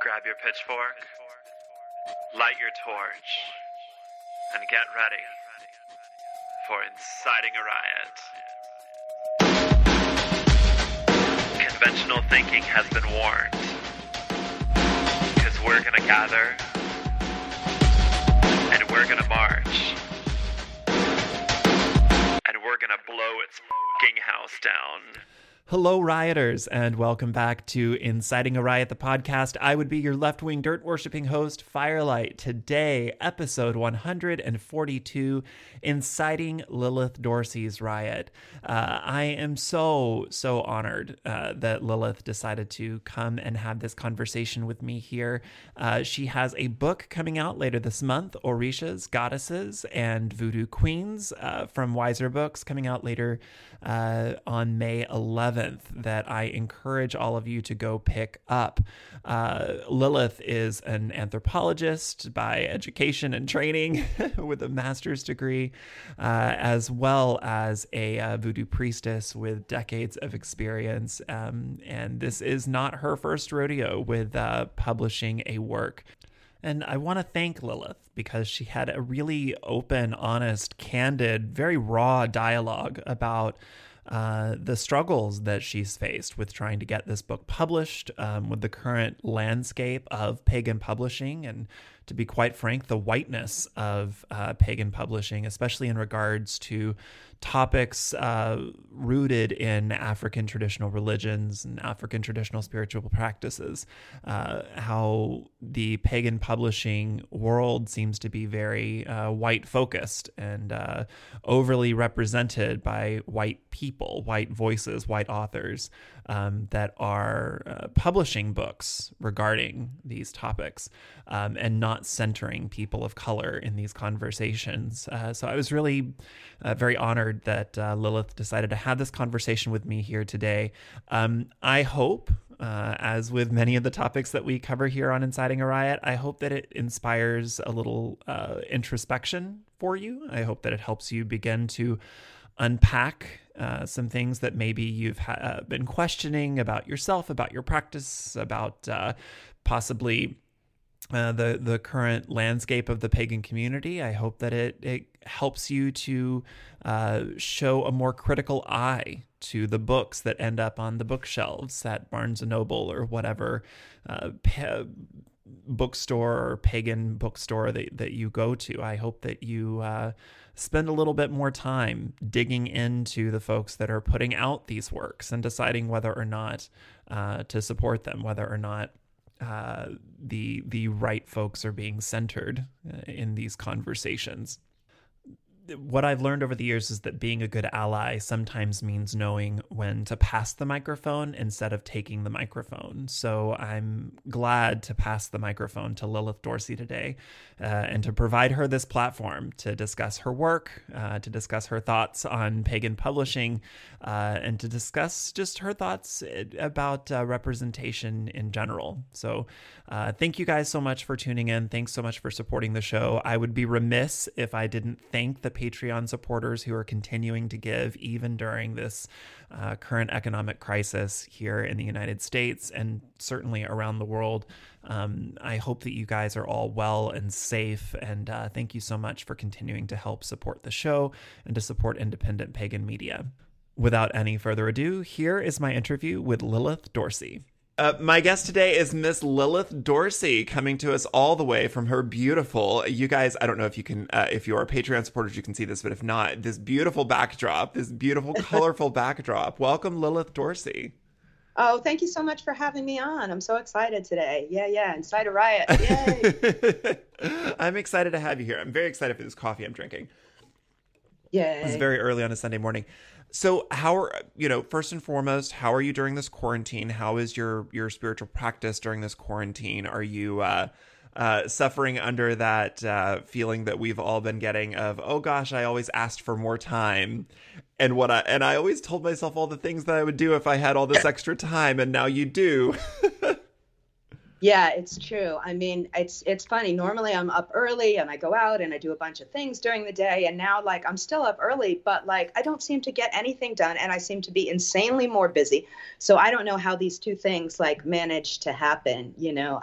Grab your pitchfork, light your torch, and get ready for inciting a riot. Conventional thinking has been warned, because we're gonna gather, and we're gonna march, and we're gonna blow its f***ing house down. Hello, rioters, and welcome back to Inciting a Riot, the podcast. I would be your left-wing dirt-worshipping host, Firelight. Today, episode 142, Inciting Lilith Dorsey's Riot. I am so honored that Lilith decided to come and have this conversation with me here. She has a book coming out later this month, Orishas, Goddesses, and Voodoo Queens, from Wiser Books, coming out later on May 11th, that I encourage all of you to go pick up. Lilith is an anthropologist by education and training with a master's degree, as well as a voodoo priestess with decades of experience. And this is not her first rodeo with publishing a work. And I want to thank Lilith because she had a really open, honest, candid, very raw dialogue about the struggles that she's faced with trying to get this book published, with the current landscape of pagan publishing, and to be quite frank, the whiteness of pagan publishing, especially in regards to topics rooted in African traditional religions and African traditional spiritual practices, how the pagan publishing world seems to be very white focused and overly represented by white people, white voices, white authors that are publishing books regarding these topics, and not centering people of color in these conversations. So I was really very honored that Lilith decided to have this conversation with me here today. I hope, as with many of the topics that we cover here on Inciting a Riot, I hope that it inspires a little introspection for you. I hope that it helps you begin to unpack some things that maybe you've been questioning about yourself, about your practice, about possibly the current landscape of the pagan community. I hope that it helps you to show a more critical eye to the books that end up on the bookshelves at Barnes & Noble or whatever bookstore or pagan bookstore that you go to. I hope that you spend a little bit more time digging into the folks that are putting out these works and deciding whether or not to support them, whether or not the right folks are being centered in these conversations. What I've learned over the years is that being a good ally sometimes means knowing when to pass the microphone instead of taking the microphone. So I'm glad to pass the microphone to Lilith Dorsey today, and to provide her this platform to discuss her work, to discuss her thoughts on pagan publishing, and to discuss just her thoughts about representation in general. So thank you guys so much for tuning in. Thanks so much for supporting the show. I would be remiss if I didn't thank the Patreon supporters who are continuing to give even during this current economic crisis here in the United States and certainly around the world. I hope that you guys are all well and safe, and thank you so much for continuing to help support the show and to support independent pagan media. Without any further ado, here is my interview with Lilith Dorsey. My guest today is Miss Lilith Dorsey, coming to us all the way from her beautiful, you guys, I don't know if you can, if you are Patreon supporters, you can see this, but if not, this beautiful backdrop, this beautiful, colorful backdrop. Welcome, Lilith Dorsey. Oh, thank you so much for having me on. I'm so excited today. Yeah, Incite a Riot. Yay. I'm excited to have you here. I'm very excited for this coffee I'm drinking. Yay. It's very early on a Sunday morning. So first and foremost, how are you during this quarantine? How is your spiritual practice during this quarantine? Are you suffering under that feeling that we've all been getting of, oh gosh, I always asked for more time, and I always told myself all the things that I would do if I had all this extra time, and now you do. Yeah, it's true. I mean, it's funny. Normally I'm up early and I go out and I do a bunch of things during the day, and now like I'm still up early, but like I don't seem to get anything done and I seem to be insanely more busy. So I don't know how these two things like manage to happen, you know.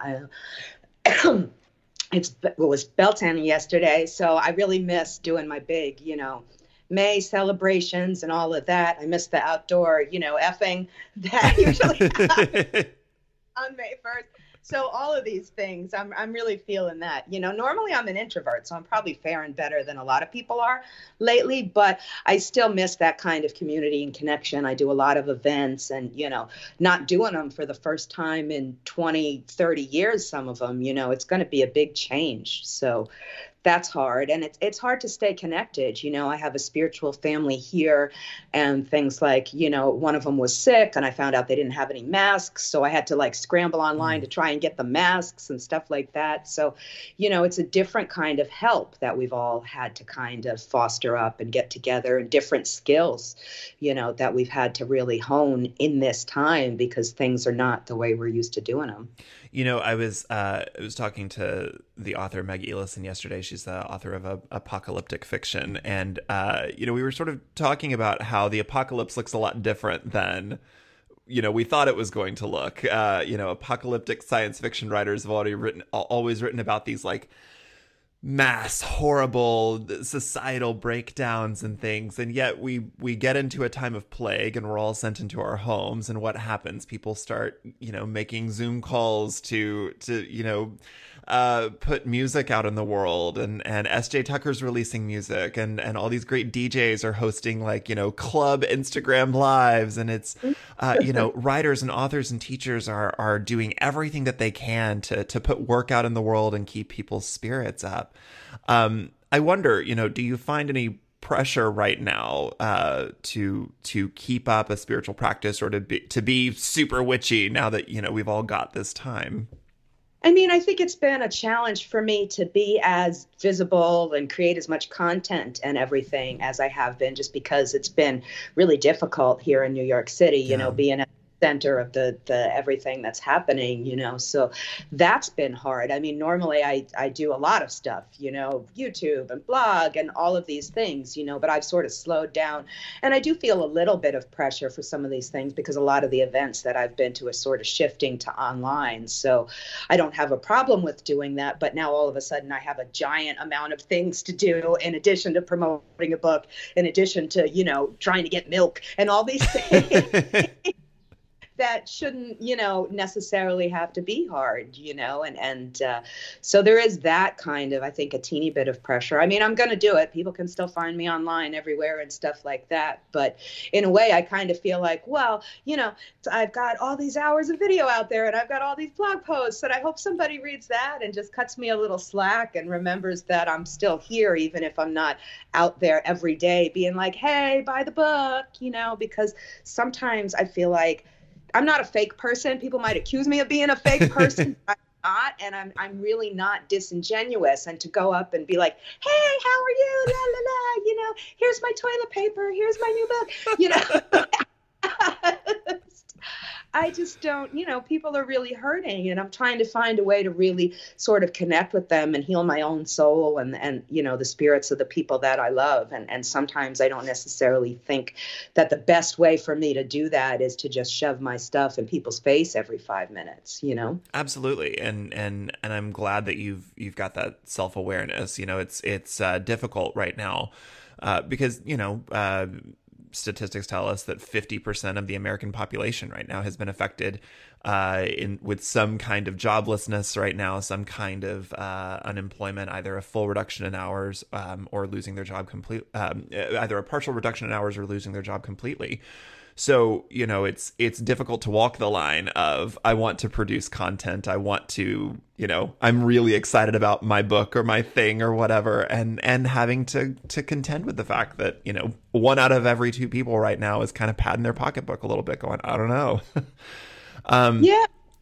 It was Beltane yesterday, so I really miss doing my big, you know, May celebrations and all of that. I miss the outdoor, you know, effing that usually happens on May 1st. So all of these things, I'm really feeling that. You know, normally I'm an introvert, so I'm probably faring better than a lot of people are lately, but I still miss that kind of community and connection. I do a lot of events and, you know, not doing them for the first time in 20, 30 years, some of them, you know, it's going to be a big change. So that's hard. And it's hard to stay connected. You know, I have a spiritual family here and things like, you know, one of them was sick and I found out they didn't have any masks. So I had to like scramble online to try and get the masks and stuff like that. So, you know, it's a different kind of help that we've all had to kind of foster up and get together, and different skills, you know, that we've had to really hone in this time because things are not the way we're used to doing them. You know, I was talking to the author Meg Elison yesterday. She's the author of apocalyptic fiction, and you know, we were sort of talking about how the apocalypse looks a lot different than, you know, we thought it was going to look. You know, apocalyptic science fiction writers have always written about these like mass horrible societal breakdowns and things, and yet we get into a time of plague and we're all sent into our homes, and what happens? People start, you know, making Zoom calls to you know, put music out in the world, and SJ Tucker's releasing music, and all these great DJs are hosting like, you know, club Instagram lives, and it's you know, writers and authors and teachers are doing everything that they can to put work out in the world and keep people's spirits up. I wonder, you know, do you find any pressure right now to keep up a spiritual practice, or to be super witchy now that, you know, we've all got this time? I mean, I think it's been a challenge for me to be as visible and create as much content and everything as I have been, just because it's been really difficult here in New York City, you know, being at the center of the everything that's happening, you know, so that's been hard. I mean, normally I do a lot of stuff, you know, YouTube and blog and all of these things, you know, but I've sort of slowed down, and I do feel a little bit of pressure for some of these things because a lot of the events that I've been to are sort of shifting to online. So I don't have a problem with doing that, but now all of a sudden I have a giant amount of things to do in addition to promoting a book, in addition to, you know, trying to get milk and all these things. That shouldn't, you know, necessarily have to be hard, you know, and so there is that kind of, I think, a teeny bit of pressure. I mean, I'm going to do it. People can still find me online everywhere and stuff like that. But in a way, I kind of feel like, well, you know, I've got all these hours of video out there and I've got all these blog posts, and I hope somebody reads that and just cuts me a little slack and remembers that I'm still here, even if I'm not out there every day being like, hey, buy the book, you know, because sometimes I feel like I'm not a fake person. People might accuse me of being a fake person. I'm not, and I'm really not disingenuous. And to go up and be like, hey, how are you? La, la, la, you know, here's my toilet paper. Here's my new book, you know. I just don't, you know, people are really hurting, and I'm trying to find a way to really sort of connect with them and heal my own soul and you know, the spirits of the people that I love. And sometimes I don't necessarily think that the best way for me to do that is to just shove my stuff in people's face every 5 minutes, you know? Absolutely. And I'm glad that you've got that self-awareness. You know, it's difficult right now because, you know, statistics tell us that 50% of the American population right now has been affected with some kind of joblessness right now, some kind of unemployment, either a full reduction in hours or losing their job either a partial reduction in hours or losing their job completely. So, you know, it's difficult to walk the line of, I want to produce content. I want to, you know, I'm really excited about my book or my thing or whatever. And having to contend with the fact that, you know, 1 out of every 2 people right now is kind of padding their pocketbook a little bit going, I don't know. Yeah.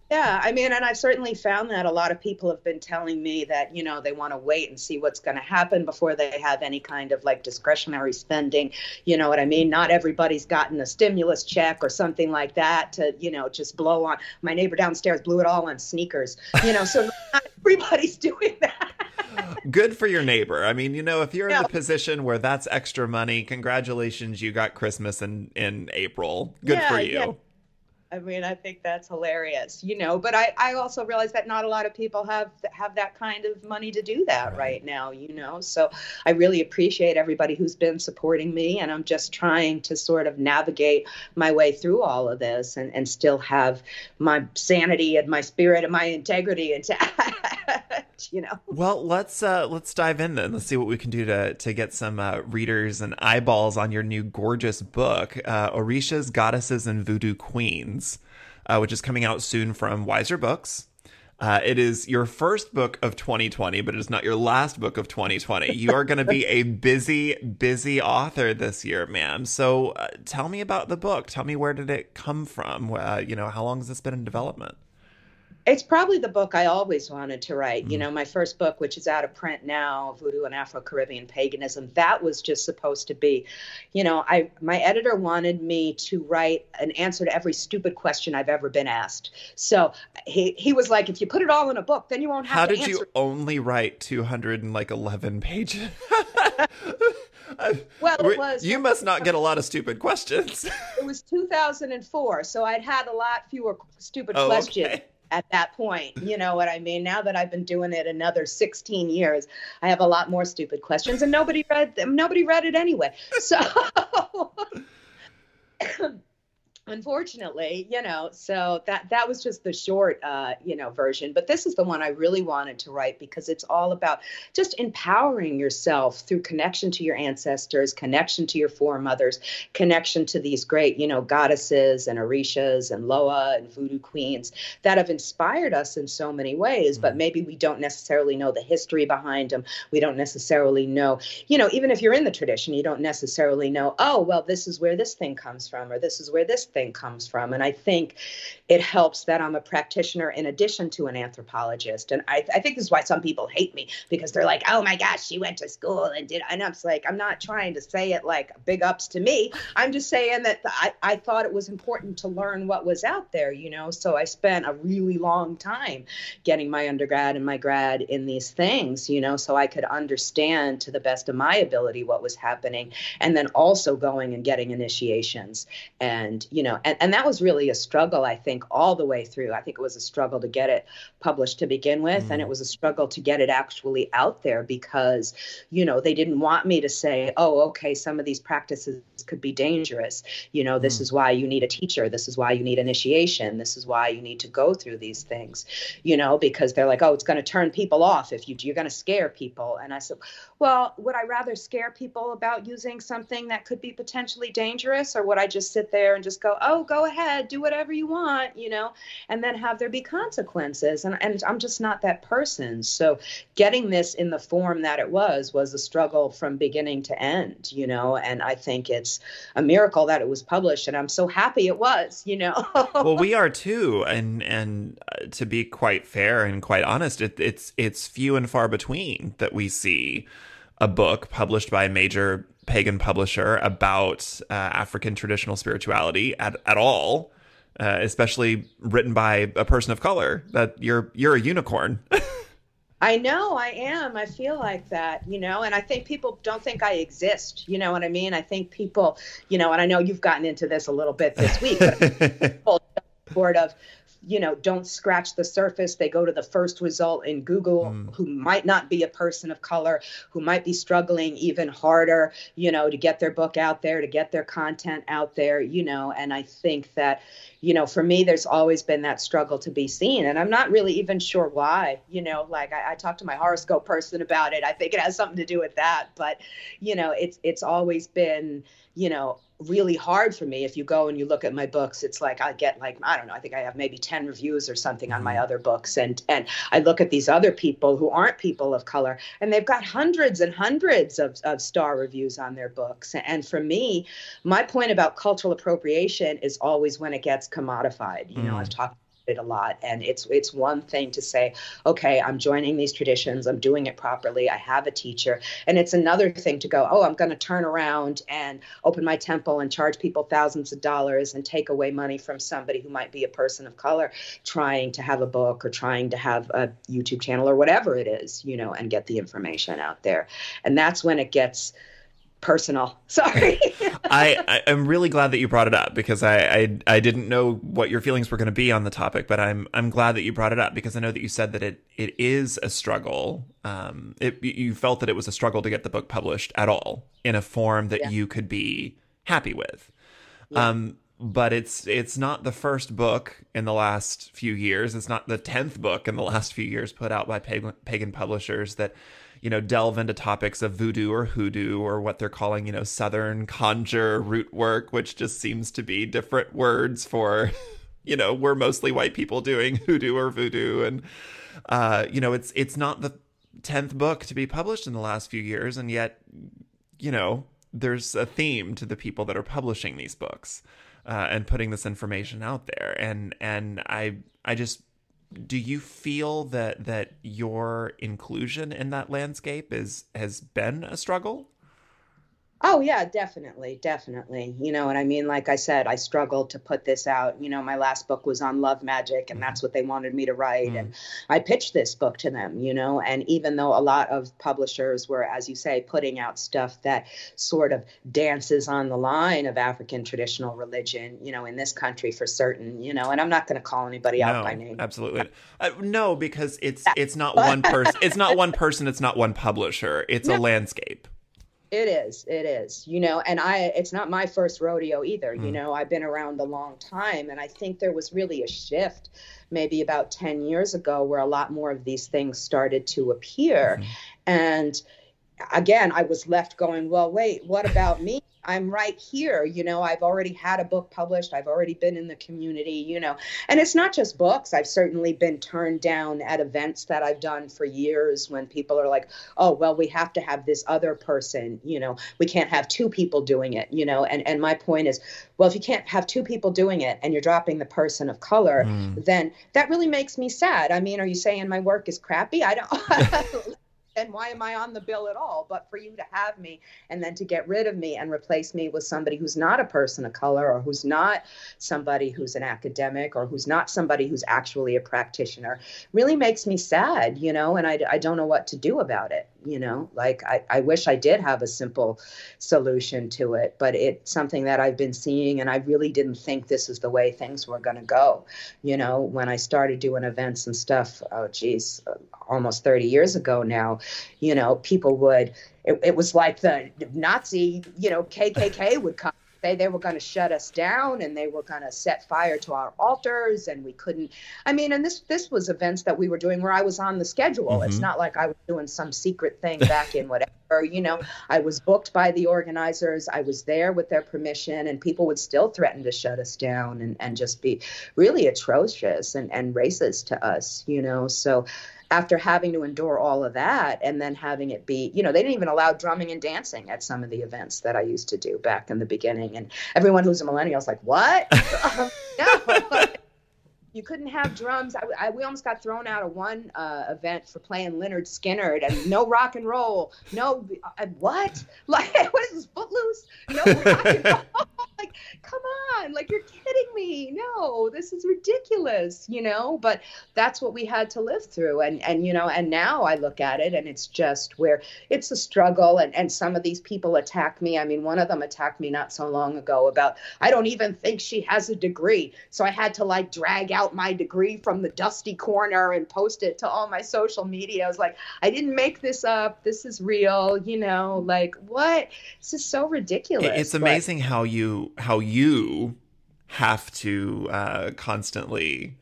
Yeah, I mean, and I've certainly found that a lot of people have been telling me that, they want to wait and see what's going to happen before they have any kind of like discretionary spending. You know what I mean? Not everybody's gotten a stimulus check or something like that to, just blow on. My neighbor downstairs blew it all on sneakers, so not everybody's doing that. Good for your neighbor. I mean, if you're in the position where that's extra money, congratulations, you got Christmas in April. Good for you. Yeah. I mean, I think that's hilarious, but I also realize that not a lot of people have that kind of money to do that right now, so I really appreciate everybody who's been supporting me, and I'm just trying to sort of navigate my way through all of this and still have my sanity and my spirit and my integrity intact, Well, let's dive in then. Let's see what we can do to get some readers and eyeballs on your new gorgeous book, Orishas, Goddesses, and Voodoo Queens. Which is coming out soon from Wiser Books. It is your first book of 2020, but it is not your last book of 2020. You are going to be a busy, busy author this year, ma'am. So tell me about the book. Tell me, where did it come from? How long has this been in development? It's probably the book I always wanted to write. My first book, which is out of print now, Voodoo and Afro-Caribbean Paganism, that was just supposed to be, my editor wanted me to write an answer to every stupid question I've ever been asked. So he was like, if you put it all in a book, then you won't have to answer. How did you only write 211 pages? Well, it was. You must not get a lot of stupid questions. It was 2004, so I'd had a lot fewer stupid questions. Okay. At that point, you know what I mean? Now that I've been doing it another 16 years, I have a lot more stupid questions, and nobody read them. Nobody read it anyway. So unfortunately, so that was just the short, version. But this is the one I really wanted to write, because it's all about just empowering yourself through connection to your ancestors, connection to your foremothers, connection to these great, goddesses and Orishas and Loa and Voodoo queens that have inspired us in so many ways. But maybe we don't necessarily know the history behind them. We don't necessarily know, even if you're in the tradition, you don't necessarily know, oh, well, this is where this thing comes from, or this is where this thing comes from. And I think it helps that I'm a practitioner in addition to an anthropologist. And I think this is why some people hate me, because they're like, oh my gosh, she went to school and I'm just like, I'm not trying to say it like big ups to me. I'm just saying that I thought it was important to learn what was out there, so I spent a really long time getting my undergrad and my grad in these things, so I could understand to the best of my ability what was happening, and then also going and getting initiations and, and that was really a struggle, I think, all the way through. I think it was a struggle to get it published to begin with. And it was a struggle to get it actually out there, because, they didn't want me to say, oh, okay, some of these practices could be dangerous. This is why you need a teacher. This is why you need initiation. This is why you need to go through these things, because they're like, oh, it's going to turn people off if you're going to scare people. And I said, well, would I rather scare people about using something that could be potentially dangerous, or would I just sit there and just go, oh, go ahead, do whatever you want, and then have there be consequences? And I'm just not that person. So getting this in the form that it was a struggle from beginning to end, and I think it's a miracle that it was published, and I'm so happy it was, Well, we are too. And to be quite fair and quite honest, it's few and far between that we see a book published by a major pagan publisher about African traditional spirituality at all, especially written by a person of color. That you're a unicorn. I know I am. I feel like that, and I think people don't think I exist. You know what I mean? I think people, and I know you've gotten into this a little bit this week, but people sort of, don't scratch the surface. They go to the first result in Google, who might not be a person of color, who might be struggling even harder, to get their book out there, to get their content out there, and I think that, for me, there's always been that struggle to be seen. And I'm not really even sure why, like I talked to my horoscope person about it. I think it has something to do with that. But, it's always been, really hard for me. If you go and you look at my books, it's like I get like, I don't know, I think I have maybe 10 reviews or something on my other books. And I look at these other people who aren't people of color, and they've got hundreds and hundreds of star reviews on their books. And for me, my point about cultural appropriation is always when it gets commodified. I've talked a lot. And it's one thing to say, okay, I'm joining these traditions, I'm doing it properly, I have a teacher. And it's another thing to go, oh, I'm going to turn around and open my temple and charge people thousands of dollars and take away money from somebody who might be a person of color trying to have a book or trying to have a YouTube channel or whatever it is, and get the information out there. And that's when it gets personal. Sorry. I'm really glad that you brought it up, because I didn't know what your feelings were going to be on the topic, but I'm glad that you brought it up, because I know that you said that it is a struggle. You felt that it was a struggle to get the book published at all in a form that you could be happy with. Yeah. But it's not the first book in the last few years. It's not the 10th book in the last few years put out by pagan publishers that delve into topics of voodoo or hoodoo, or what they're calling, Southern conjure root work, which just seems to be different words for, we're mostly white people doing hoodoo or voodoo. And, it's not the 10th book to be published in the last few years. And yet, there's a theme to the people that are publishing these books and putting this information out there. And I just, do you feel that your inclusion in that landscape has been a struggle? Oh, yeah, definitely. Definitely. You know what I mean? Like I said, I struggled to put this out. My last book was on love magic, and that's what they wanted me to write. And I pitched this book to them, and even though a lot of publishers were, as you say, putting out stuff that sort of dances on the line of African traditional religion, in this country for certain, and I'm not going to call anybody out by name. Absolutely. No, because it's not one person. It's not one person. It's not one publisher. It's a landscape. It is, and it's not my first rodeo either. I've been around a long time, and I think there was really a shift maybe about 10 years ago where a lot more of these things started to appear. And again, I was left going, well, wait, what about me? I'm right here. I've already had a book published. I've already been in the community, and it's not just books. I've certainly been turned down at events that I've done for years when people are like, oh, well, we have to have this other person, we can't have two people doing it, and my point is, well, if you can't have two people doing it and you're dropping the person of color, then that really makes me sad. I mean, are you saying my work is crappy? I don't. And why am I on the bill at all? But for you to have me and then to get rid of me and replace me with somebody who's not a person of color, or who's not somebody who's an academic, or who's not somebody who's actually a practitioner, really makes me sad, and I don't know what to do about it. Like I wish I did have a simple solution to it, but it's something that I've been seeing, and I really didn't think this is the way things were going to go. When I started doing events and stuff, almost 30 years ago now, people would, it was like the Nazi, KKK would come. They were going to shut us down, and they were going to set fire to our altars, and we couldn't. I mean, and this was events that we were doing where I was on the schedule. It's not like I was doing some secret thing back in whatever, I was booked by the organizers. I was there with their permission, and people would still threaten to shut us down and just be really atrocious and racist to us, So after having to endure all of that, and then having it be, they didn't even allow drumming and dancing at some of the events that I used to do back in the beginning. And everyone who's a millennial is like, what? No. You couldn't have drums. We almost got thrown out of one event for playing Lynyrd Skynyrd, and no rock and roll. No, what? Like, what is this, Footloose? No rock and roll. Like, come on, like, you're kidding me. No, this is ridiculous, but that's what we had to live through. And now I look at it, and it's just where it's a struggle. And some of these people attack me. I mean, one of them attacked me not so long ago about, I don't even think she has a degree. So I had to drag out my degree from the dusty corner and post it to all my social media. I was like, I didn't make this up. This is real, like, what? This is so ridiculous. It's amazing how you have to constantly,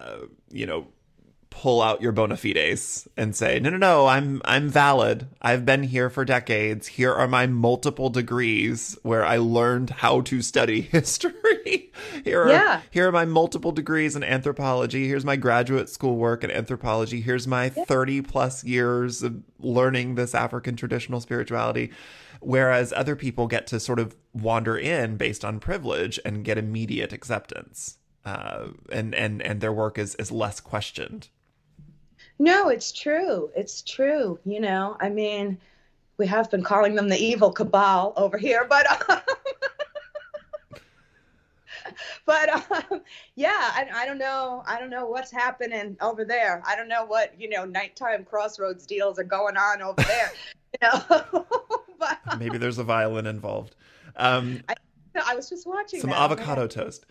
pull out your bona fides and say, no, I'm valid. I've been here for decades. Here are my multiple degrees where I learned how to study history. Here are my multiple degrees in anthropology. Here's my graduate school work in anthropology. Here's my 30 plus years of learning this African traditional spirituality. Whereas other people get to sort of wander in based on privilege and get immediate acceptance. and their work is less questioned. No, it's true. It's true. You know, I mean, we have been calling them the evil cabal over here, but yeah, I don't know. I don't know what's happening over there. I don't know what, nighttime crossroads deals are going on over there. But maybe there's a violin involved. I was just watching some that. avocado toast.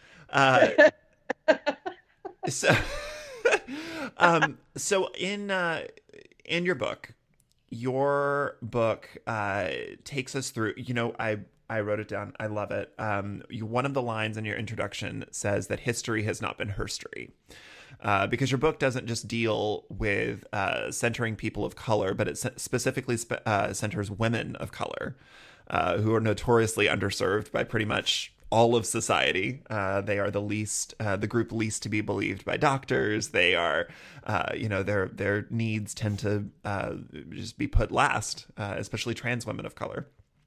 So, so in your book takes us through. I wrote it down. I love it. One of the lines in your introduction says that history has not been herstory. Because your book doesn't just deal with centering people of color, but it specifically centers women of color who are notoriously underserved by pretty much all of society. They are the group least to be believed by doctors. They are, their needs tend to just be put last, especially trans women of color.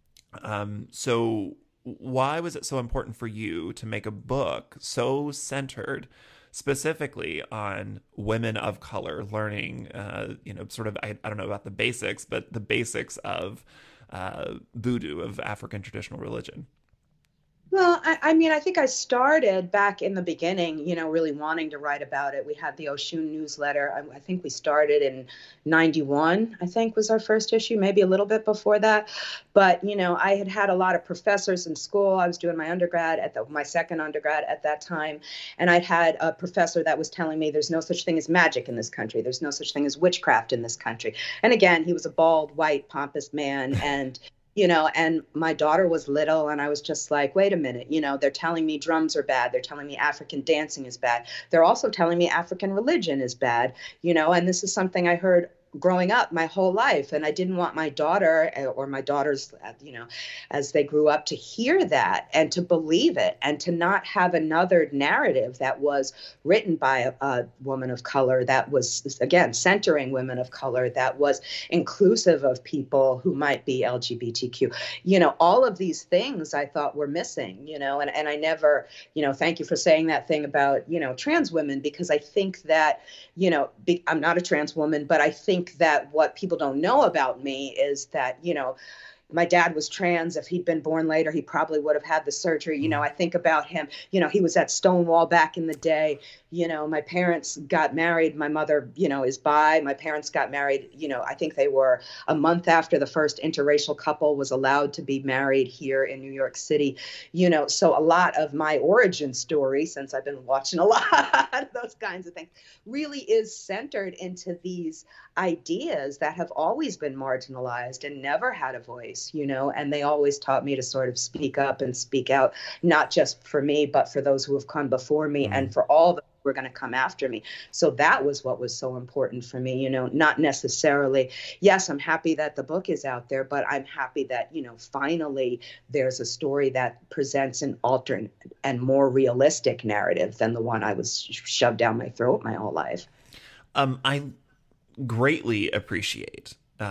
So why was it so important for you to make a book so centered specifically on women of color learning, sort of, I don't know about the basics, but the basics of voodoo, of African traditional religion? Well, I mean, I think I started back in the beginning, really wanting to write about it. We had the Oshun newsletter. I think we started in 91, I think was our first issue, maybe a little bit before that. But, I had a lot of professors in school. I was doing my undergrad my second undergrad at that time. And I'd had a professor that was telling me there's no such thing as magic in this country. There's no such thing as witchcraft in this country. And again, he was a bald, white, pompous man. And and my daughter was little, and I was just like, wait a minute, they're telling me drums are bad. They're telling me African dancing is bad. They're also telling me African religion is bad, and this is something I heard growing up my whole life. And I didn't want my daughter or my daughters, as they grew up, to hear that and to believe it and to not have another narrative that was written by a woman of color, that was, again, centering women of color, that was inclusive of people who might be LGBTQ. All of these things I thought were missing, and I never, thank you for saying that thing about, trans women, because I think that, I'm not a trans woman, but I think that what people don't know about me is that, my dad was trans. If he'd been born later, he probably would have had the surgery. I think about him, he was at Stonewall back in the day. My parents got married. My mother, is bi. My parents got married, I think they were a month after the first interracial couple was allowed to be married here in New York City. So a lot of my origin story, since I've been watching a lot of those kinds of things, really is centered into these ideas that have always been marginalized and never had a voice, and they always taught me to sort of speak up and speak out, not just for me, but for those who have come before me and for all the were going to come after me. So that was what was so important for me, not necessarily, yes, I'm happy that the book is out there, but I'm happy that, finally there's a story that presents an alternate and more realistic narrative than the one I was shoved down my throat my whole life. I greatly appreciate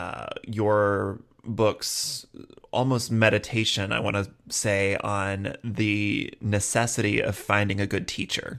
your book's almost meditation, I want to say, on the necessity of finding a good teacher.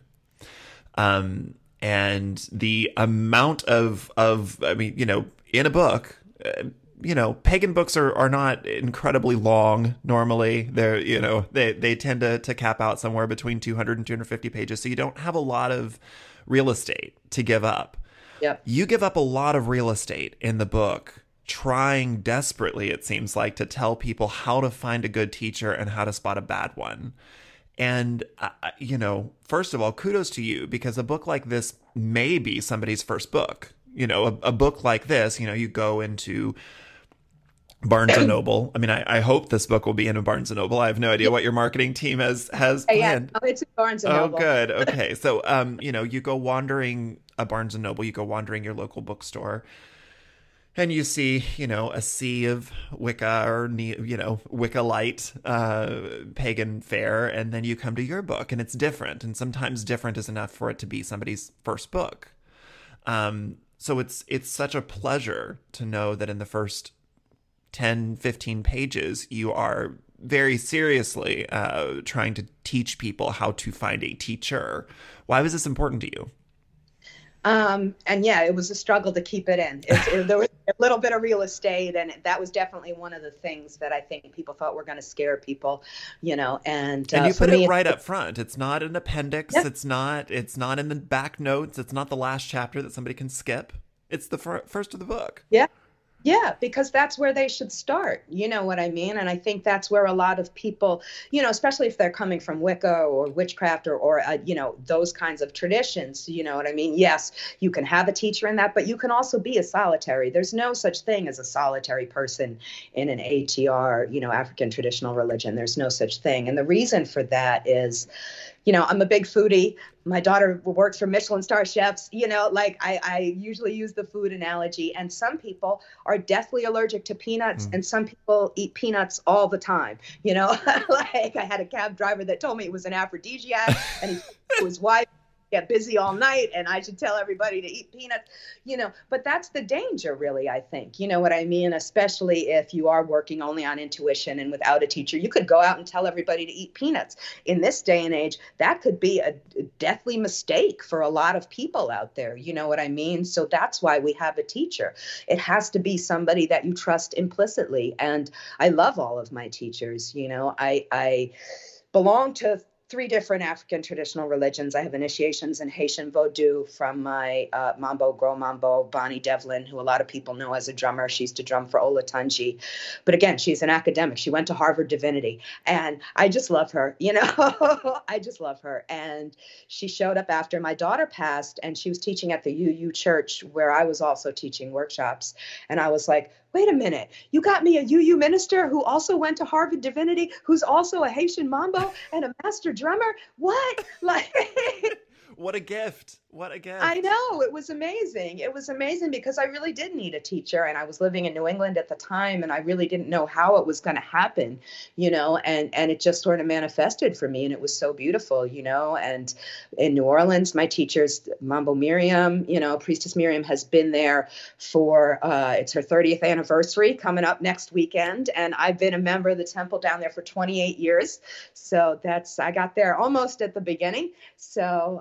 And the amount of, I mean, in a book, pagan books are not incredibly long normally. They're, they tend to cap out somewhere between 200 and 250 pages. So you don't have a lot of real estate to give up. Yep. You give up a lot of real estate in the book, trying desperately, it seems like, to tell people how to find a good teacher and how to spot a bad one. And, first of all, kudos to you, because a book like this may be somebody's first book. A book like this, you go into Barnes & Noble. I mean, I hope this book will be in a Barnes & Noble. I have no idea what your marketing team has planned. Yeah, it's in Barnes & Noble. Oh, good. Okay. So, you go wandering a Barnes & Noble, you go wandering your local bookstore, and you see, a sea of Wicca or, Wicca light pagan fare. And then you come to your book and it's different. And sometimes different is enough for it to be somebody's first book. So it's such a pleasure to know that in the first 10, 15 pages, you are very seriously trying to teach people how to find a teacher. Why was this important to you? And yeah, it was a struggle to keep it in. There was a little bit of real estate, and that was definitely one of the things that I think people thought were going to scare people, and you put it right up front. It's not an appendix. Yeah. It's not in the back notes. It's not the last chapter that somebody can skip. It's the first of the book. Yeah. Yeah, because that's where they should start. You know what I mean? And I think that's where a lot of people, especially if they're coming from Wicca or witchcraft or those kinds of traditions, you know what I mean? Yes, you can have a teacher in that, but you can also be a solitary. There's no such thing as a solitary person in an ATR, African traditional religion. There's no such thing. And the reason for that is, I'm a big foodie. My daughter works for Michelin star chefs, I usually use the food analogy, and some people are deathly allergic to peanuts and some people eat peanuts all the time. Like I had a cab driver that told me it was an aphrodisiac and he told his wife, get busy all night and I should tell everybody to eat peanuts, but that's the danger really, I think, you know what I mean? Especially if you are working only on intuition and without a teacher, you could go out and tell everybody to eat peanuts. In this day and age, that could be a deathly mistake for a lot of people out there. You know what I mean? So that's why we have a teacher. It has to be somebody that you trust implicitly. And I love all of my teachers. I belong to 3 different African traditional religions. I have initiations in Haitian Vodou from my Mambo, Gros Mambo, Bonnie Devlin, who a lot of people know as a drummer. She used to drum for Ola Tunji. But again, she's an academic. She went to Harvard Divinity. And I just love her, I just love her. And she showed up after my daughter passed, and she was teaching at the UU Church, where I was also teaching workshops. And I was like, wait a minute, you got me a UU minister who also went to Harvard Divinity, who's also a Haitian Mambo and a master drummer? What? What a gift. What a gift. I know. It was amazing. It was amazing because I really did need a teacher, and I was living in New England at the time, and I really didn't know how it was going to happen, and it just sort of manifested for me, and it was so beautiful, and in New Orleans, my teachers, Mambo Miriam, Priestess Miriam has been there for, it's her 30th anniversary coming up next weekend, and I've been a member of the temple down there for 28 years, so I got there almost at the beginning, so,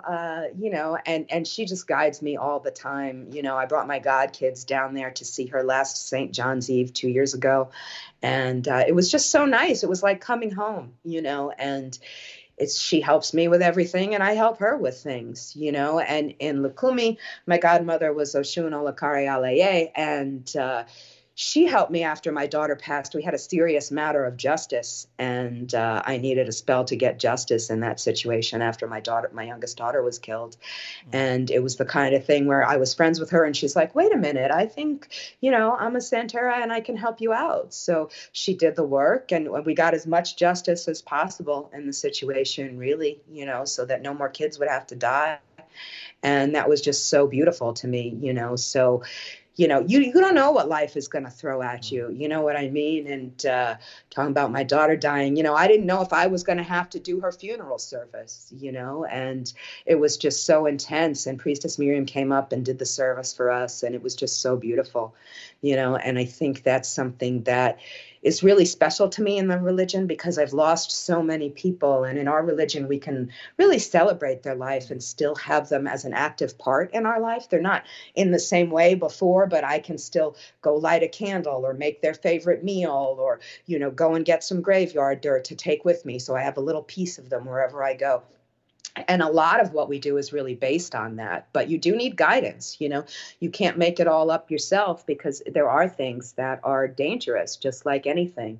and she just guides me all the time. I brought my godkids down there to see her last St. John's Eve 2 years ago. And it was just so nice. It was like coming home, and she helps me with everything and I help her with things, and in Lukumi, my godmother was Oshun Olakare Aleye, and she helped me after my daughter passed. We had a serious matter of justice, and I needed a spell to get justice in that situation after my youngest daughter was killed. And it was the kind of thing where I was friends with her, and she's like, wait a minute, I think, I'm a Santera and I can help you out. So she did the work, and we got as much justice as possible in the situation, really, so that no more kids would have to die. And that was just so beautiful to me, so you don't know what life is going to throw at you. You know what I mean? And talking about my daughter dying, I didn't know if I was going to have to do her funeral service, and it was just so intense. And Priestess Miriam came up and did the service for us. And it was just so beautiful, and I think that's something that is really special to me in the religion because I've lost so many people. And in our religion, we can really celebrate their life and still have them as an active part in our life. They're not in the same way before, but I can still go light a candle or make their favorite meal or, go and get some graveyard dirt to take with me. So I have a little piece of them wherever I go. And a lot of what we do is really based on that. But you do need guidance. You can't make it all up yourself because there are things that are dangerous, just like anything.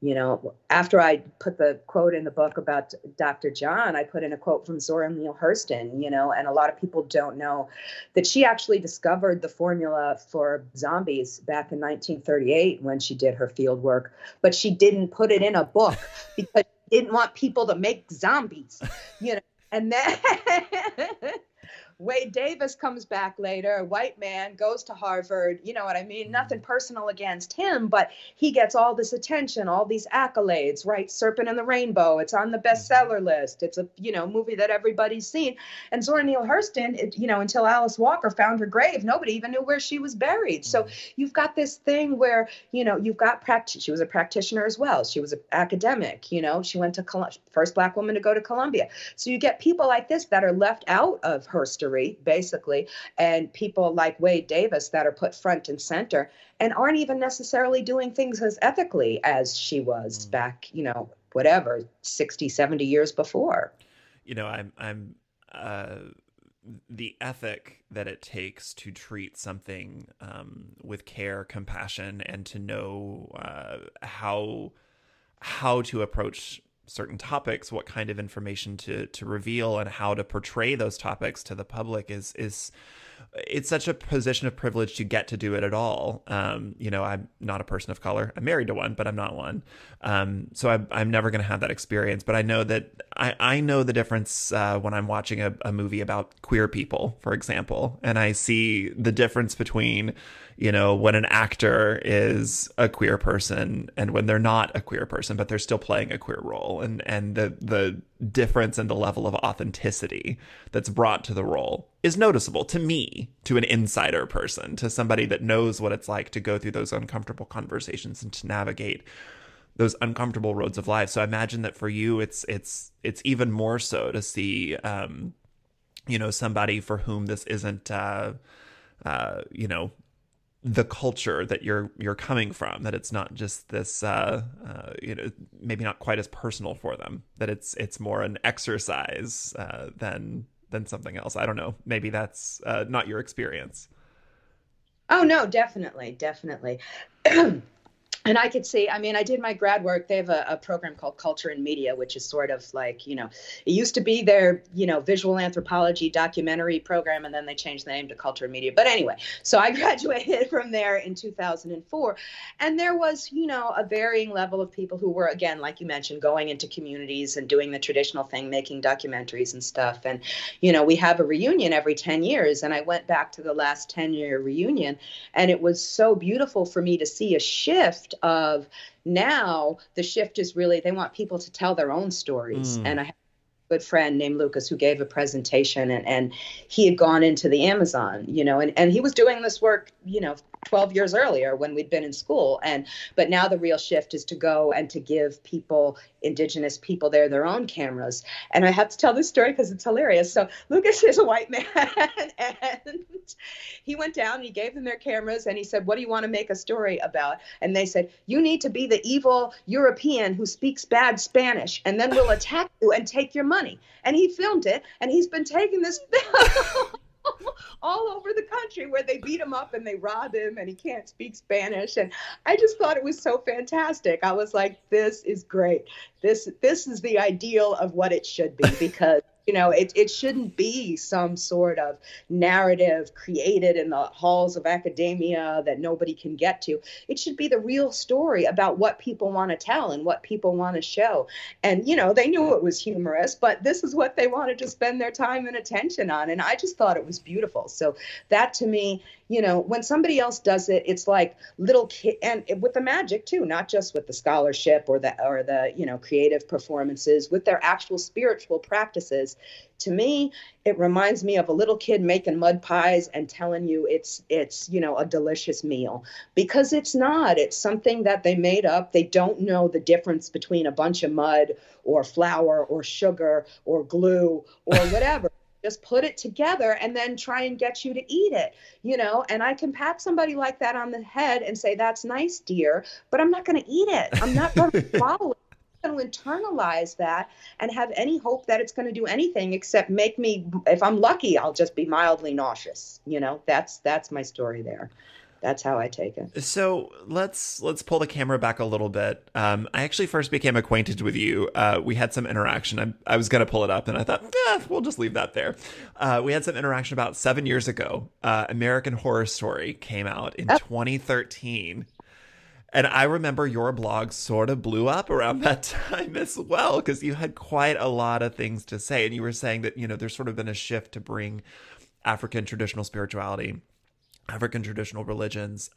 After I put the quote in the book about Dr. John, I put in a quote from Zora Neale Hurston, and a lot of people don't know that she actually discovered the formula for zombies back in 1938 when she did her field work. But she didn't put it in a book because she didn't want people to make zombies, And then, Wade Davis comes back later, a white man, goes to Harvard. You know what I mean? Nothing personal against him, but he gets all this attention, all these accolades, right? Serpent and the Rainbow. It's on the bestseller list. It's a, movie that everybody's seen. And Zora Neale Hurston, until Alice Walker found her grave, nobody even knew where she was buried. So you've got this thing where, you've got she was a practitioner as well. She was an academic, she went to first Black woman to go to Columbia. So you get people like this that are left out of herstory, basically, and people like Wade Davis that are put front and center and aren't even necessarily doing things as ethically as she was back, 60, 70 years before. I'm the ethic that it takes to treat something with care, compassion, and to know how to approach certain topics, what kind of information to reveal, and how to portray those topics to the public is it's such a position of privilege to get to do it at all. I'm not a person of color. I'm married to one, but I'm not one. So I'm never going to have that experience. But I know that I know the difference when I'm watching a movie about queer people, for example, and I see the difference between, when an actor is a queer person and when they're not a queer person, but they're still playing a queer role, and the difference in the level of authenticity that's brought to the role is noticeable to me, to an insider person, to somebody that knows what it's like to go through those uncomfortable conversations and to navigate those uncomfortable roads of life. So I imagine that for you, it's even more so to see, somebody for whom this isn't, the culture that you're coming from, that it's not just this, maybe not quite as personal for them, that it's more an exercise than something else. I don't know. Maybe that's not your experience. Oh, no, definitely. And I could see, I did my grad work. They have a program called Culture and Media, which is sort of like, it used to be their, visual anthropology documentary program, and then they changed the name to Culture and Media. But anyway, so I graduated from there in 2004. And there was, a varying level of people who were, again, like you mentioned, going into communities and doing the traditional thing, making documentaries and stuff. And, we have a reunion every 10 years. And I went back to the last 10-year reunion, and it was so beautiful for me to see a shift of now the shift is really, they want people to tell their own stories. And I have a good friend named Lucas who gave a presentation, and he had gone into the Amazon, and he was doing this work, 12 years earlier when we'd been in school. But now the real shift is to go and to give people, indigenous people there, their own cameras. And I have to tell this story because it's hilarious. So Lucas is a white man, and he went down and he gave them their cameras and he said, "What do you want to make a story about?" And they said, "You need to be the evil European who speaks bad Spanish, and then we'll attack you and take your money." And he filmed it, and he's been taking this film all over the country where they beat him up and they rob him and he can't speak Spanish. And I just thought it was so fantastic. I was like, this is great. This is the ideal of what it should be, because it shouldn't be some sort of narrative created in the halls of academia that nobody can get to. It should be the real story about what people want to tell and what people want to show. And, they knew it was humorous, but this is what they wanted to spend their time and attention on. And I just thought it was beautiful. So that, to me, when somebody else does it, it's like little kid, and with the magic too, not just with the scholarship or the creative performances, with their actual spiritual practices. To me, it reminds me of a little kid making mud pies and telling you it's a delicious meal, because it's not. It's something that they made up. They don't know the difference between a bunch of mud or flour or sugar or glue or whatever. Just put it together and then try and get you to eat it, and I can pat somebody like that on the head and say, "That's nice, dear," but I'm not going to eat it. I'm not going to follow it. I'm going to internalize that and have any hope that it's going to do anything except make me, if I'm lucky, I'll just be mildly nauseous. That's my story there. That's how I take it. So let's pull the camera back a little bit. I actually first became acquainted with you. We had some interaction. I was going to pull it up, and I thought, we'll just leave that there. We had some interaction about 7 years ago. American Horror Story came out in 2013. And I remember your blog sort of blew up around that time as well, because you had quite a lot of things to say. And you were saying that, there's sort of been a shift to bring African traditional spirituality, African traditional religions,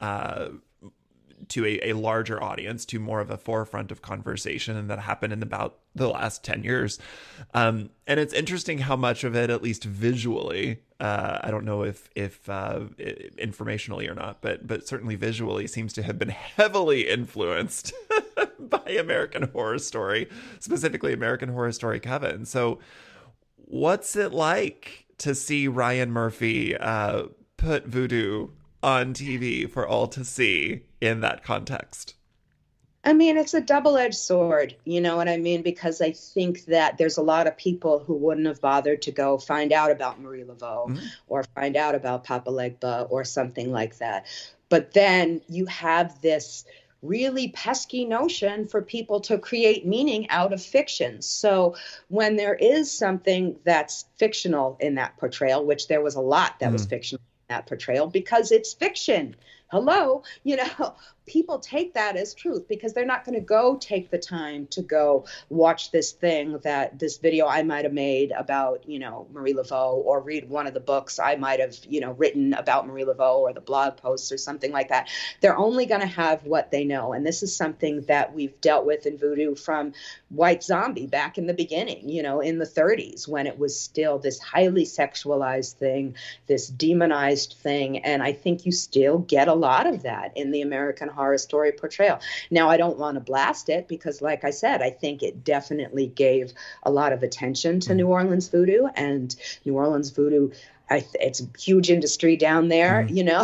to a larger audience, to more of a forefront of conversation, and that happened in about the last 10 years. And it's interesting how much of it, at least visually, I don't know if informationally or not, but certainly visually, seems to have been heavily influenced by American Horror Story, specifically American Horror Story Coven. So what's it like to see Ryan Murphy put voodoo on TV for all to see in that context? I mean, it's a double-edged sword, you know what I mean? Because I think that there's a lot of people who wouldn't have bothered to go find out about Marie Laveau or find out about Papa Legba or something like that. But then you have this really pesky notion for people to create meaning out of fiction. So when there is something that's fictional in that portrayal, which there was a lot that was fictional in that portrayal, because it's fiction. Hello, you know, people take that as truth because they're not going to go take the time to go watch this video I might have made about, you know, Marie Laveau, or read one of the books I might have, you know, written about Marie Laveau, or the blog posts or something like that. They're only going to have what they know. And this is something that we've dealt with in voodoo from White Zombie back in the beginning, you know, in the 30s, when it was still this highly sexualized thing, this demonized thing. And I think you still get a lot of that in the American Horror Story portrayal. Now, I don't want to blast it because, like I said, I think it definitely gave a lot of attention to New Orleans voodoo, and New Orleans voodoo, it's a huge industry down there, you know.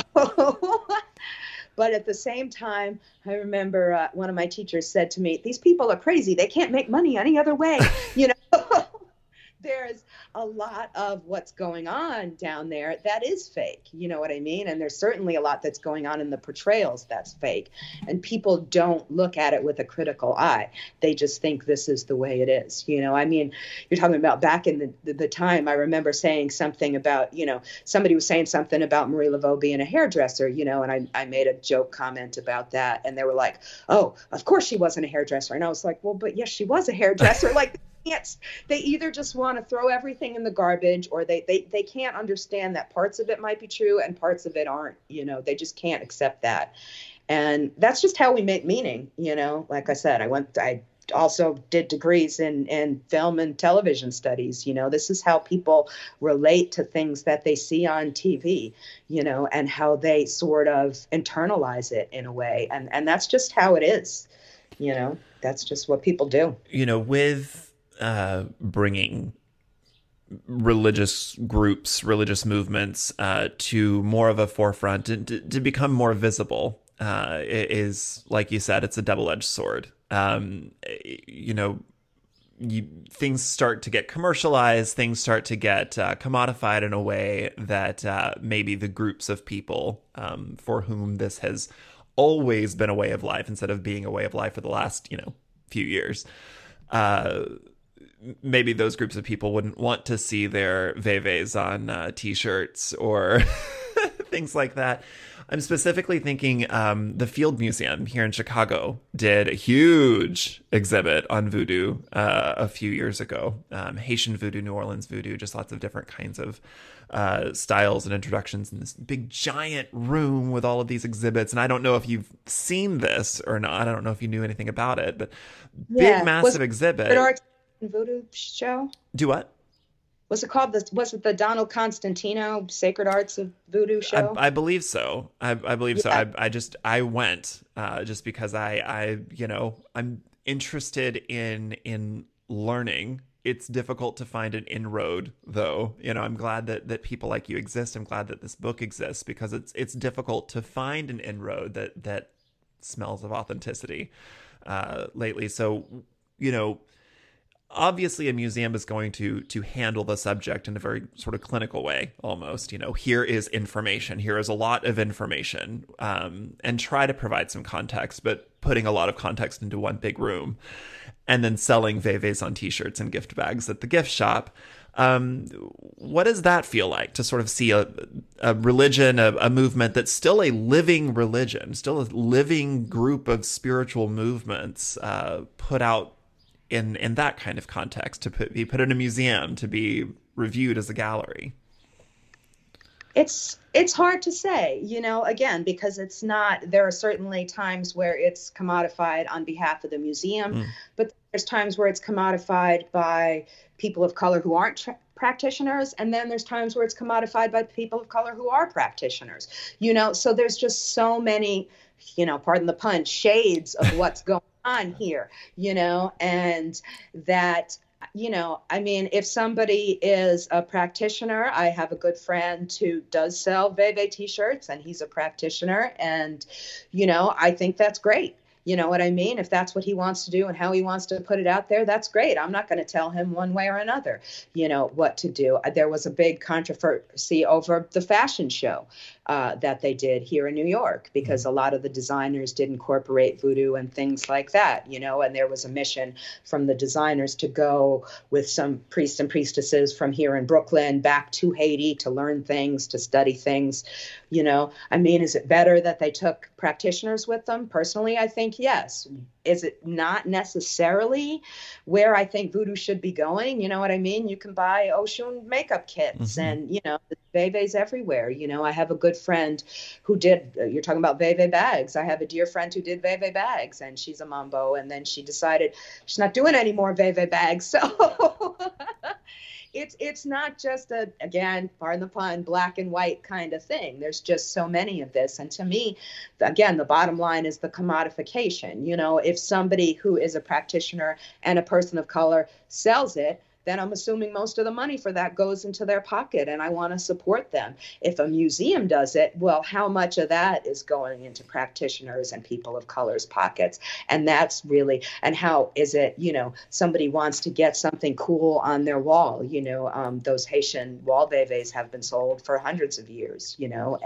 But at the same time, I remember one of my teachers said to me, "These people are crazy. They can't make money any other way." You know, there's a lot of what's going on down there that is fake. You know what I mean? And there's certainly a lot that's going on in the portrayals that's fake. And people don't look at it with a critical eye. They just think this is the way it is. You know, I mean, you're talking about back in the time, I remember saying something about, you know, somebody was saying something about Marie Laveau being a hairdresser, you know, and I made a joke comment about that. And they were like, "Oh, of course she wasn't a hairdresser." And I was like, "Well, but yes, she was a hairdresser." Like, they either just want to throw everything in the garbage, or they can't understand that parts of it might be true and parts of it aren't. You know, they just can't accept that. And that's just how we make meaning. You know, like I said, I also did degrees in film and television studies. You know, this is how people relate to things that they see on TV, you know, and how they sort of internalize it in a way. And that's just how it is. You know, that's just what people do. You know, with bringing religious groups, religious movements to more of a forefront and to become more visible is, like you said, it's a double-edged sword. You know, things start to get commercialized, things start to get commodified in a way that maybe the groups of people for whom this has always been a way of life, instead of being a way of life for the last, you know, few years, maybe those groups of people wouldn't want to see their veves on T-shirts or things like that. I'm specifically thinking the Field Museum here in Chicago did a huge exhibit on voodoo a few years ago. Haitian voodoo, New Orleans voodoo, just lots of different kinds of styles and introductions in this big giant room with all of these exhibits. And I don't know if you've seen this or not. I don't know if you knew anything about it, but big, massive exhibit. Voodoo show? Do what? Was it called was it the Donald Constantino Sacred Arts of Voodoo show? I believe so. I believe so. I went just because you know, I'm interested in learning. It's difficult to find an inroad, though. You know, I'm glad that people like you exist. I'm glad that this book exists, because it's difficult to find an inroad that smells of authenticity lately. So, you know, obviously a museum is going to handle the subject in a very sort of clinical way, almost. You know, here is information, here is a lot of information, and try to provide some context, but putting a lot of context into one big room, and then selling veves on T-shirts and gift bags at the gift shop. What does that feel like, to sort of see a religion, a movement that's still a living religion, still a living group of spiritual movements put out in that kind of context, to be put in a museum, to be reviewed as a gallery? It's hard to say, again, because it's not, there are certainly times where it's commodified on behalf of the museum, but there's times where it's commodified by people of color who aren't practitioners, and then there's times where it's commodified by people of color who are practitioners, so there's just so many, pardon the pun, shades of what's going on here, and that, if somebody is a practitioner, I have a good friend who does sell Veve t-shirts, and he's a practitioner, and, I think that's great. You know what I mean? If that's what he wants to do and how he wants to put it out there, that's great. I'm not going to tell him one way or another, what to do. There was a big controversy over the fashion show that they did here in New York, because a lot of the designers did incorporate voodoo and things like that, and there was a mission from the designers to go with some priests and priestesses from here in Brooklyn back to Haiti to learn things, to study things, is it better that they took practitioners with them? Personally, I think yes. Is it not necessarily where I think voodoo should be going? You know what I mean? You can buy Oshun makeup kits and, the Veve's everywhere. I have a good friend who did, you're talking about Veve bags. I have a dear friend who did Veve bags, and she's a mambo. And then she decided she's not doing any more Veve bags. So it's not just again, pardon the pun, black and white kind of thing. There's just so many of this. And to me, again, the bottom line is the commodification. If somebody who is a practitioner and a person of color sells it, then I'm assuming most of the money for that goes into their pocket, and I want to support them. If a museum does it, well, how much of that is going into practitioners and people of color's pockets? And that's really, and how is it, somebody wants to get something cool on their wall, those Haitian wall Veves have been sold for hundreds of years,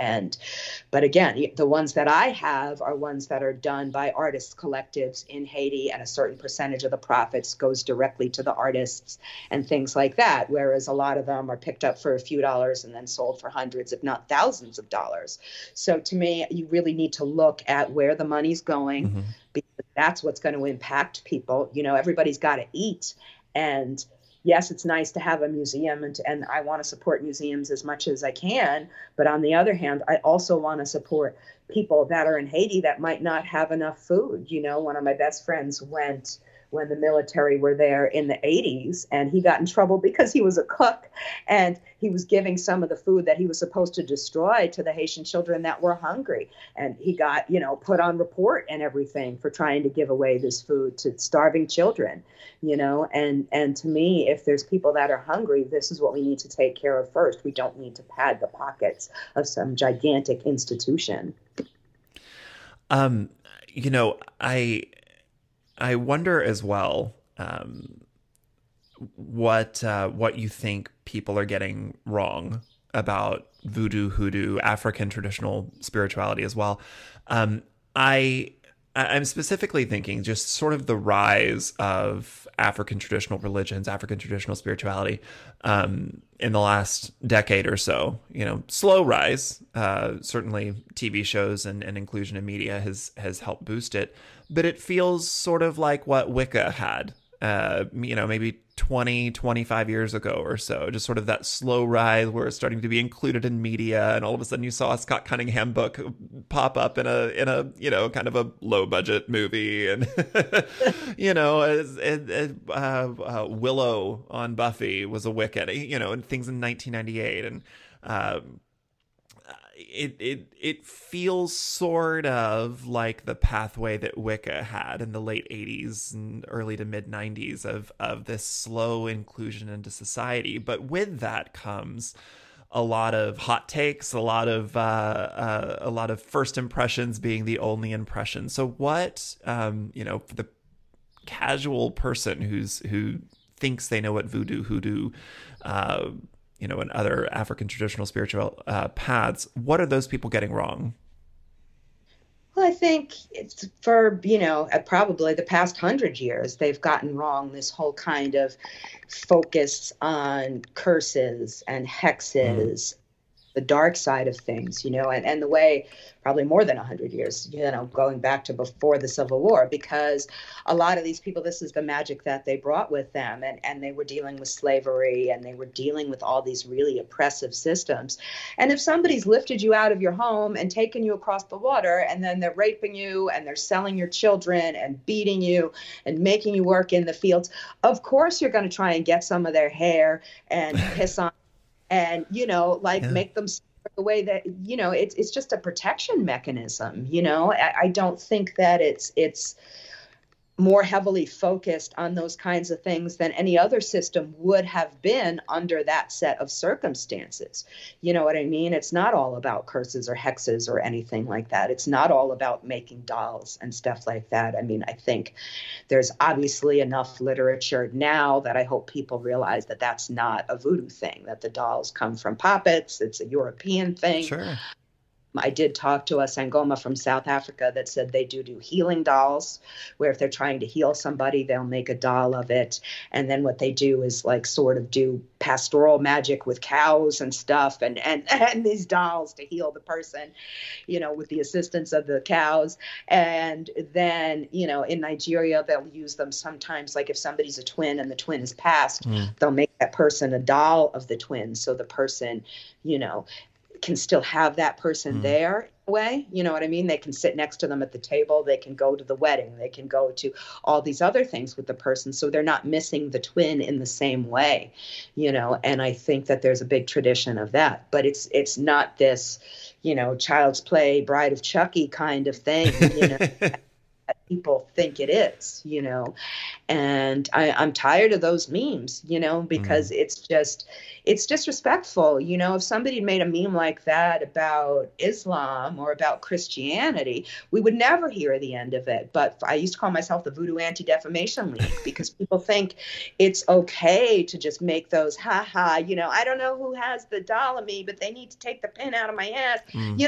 but again, the ones that I have are ones that are done by artists collectives in Haiti, and a certain percentage of the profits goes directly to the artists and things like that, whereas a lot of them are picked up for a few dollars and then sold for hundreds, if not thousands of dollars. So to me, you really need to look at where the money's going, because that's what's going to impact people. Everybody's got to eat. And yes, it's nice to have a museum, and I want to support museums as much as I can. But on the other hand, I also want to support people that are in Haiti that might not have enough food. One of my best friends went when the military were there in the 80s, and he got in trouble because he was a cook, and he was giving some of the food that he was supposed to destroy to the Haitian children that were hungry. And he got, put on report and everything for trying to give away this food to starving children, and to me, if there's people that are hungry, this is what we need to take care of first. We don't need to pad the pockets of some gigantic institution. I wonder as well what you think people are getting wrong about voodoo, hoodoo, African traditional spirituality as well. I'm specifically thinking just sort of the rise of African traditional religions, African traditional spirituality in the last decade or so. Slow rise. Certainly TV shows and inclusion in media has helped boost it. But it feels sort of like what Wicca had, maybe 20, 25 years ago or so. Just sort of that slow rise where it's starting to be included in media, and all of a sudden you saw a Scott Cunningham book pop up in a kind of a low budget movie, and Willow on Buffy was a Wicca, and things in 1998, and it feels sort of like the pathway that Wicca had in the late 80s and early to mid 90s of this slow inclusion into society. But with that comes a lot of hot takes, a lot of first impressions being the only impression. So what, for the casual person who thinks they know what voodoo, hoodoo, and other African traditional spiritual paths, what are those people getting wrong? Well, I think it's for, probably the past 100 years, they've gotten wrong this whole kind of focus on curses and hexes, the the dark side of things, and the way probably more than 100 years, going back to before the Civil War, because a lot of these people, this is the magic that they brought with them, and they were dealing with slavery, and they were dealing with all these really oppressive systems. And if somebody's lifted you out of your home and taken you across the water, and then they're raping you and they're selling your children and beating you and making you work in the fields, of course you're going to try and get some of their hair and piss on and, make them the way that, it's just a protection mechanism. I don't think that it's more heavily focused on those kinds of things than any other system would have been under that set of circumstances. You know what I mean? It's not all about curses or hexes or anything like that. It's not all about making dolls and stuff like that. I mean, I think there's obviously enough literature now that I hope people realize that that's not a voodoo thing, that the dolls come from puppets. It's a European thing. Sure. I did talk to a Sangoma from South Africa that said they do healing dolls, where if they're trying to heal somebody, they'll make a doll of it. And then what they do is like sort of do pastoral magic with cows and stuff and these dolls to heal the person, with the assistance of the cows. And then, in Nigeria, they'll use them sometimes, like if somebody's a twin and the twin is passed, they'll make that person a doll of the twin. So the person, can still have that person there in a way, you know what I mean? They can sit next to them at the table. They can go to the wedding. They can go to all these other things with the person. So they're not missing the twin in the same way, and I think that there's a big tradition of that, but it's not this, Child's Play, Bride of Chucky kind of thing, that people think it is, and I'm tired of those memes, because it's disrespectful. If somebody made a meme like that about Islam or about Christianity, we would never hear the end of it. But I used to call myself the Voodoo Anti-Defamation League because people think it's okay to just make those, I don't know who has the doll of me, but they need to take the pin out of my ass.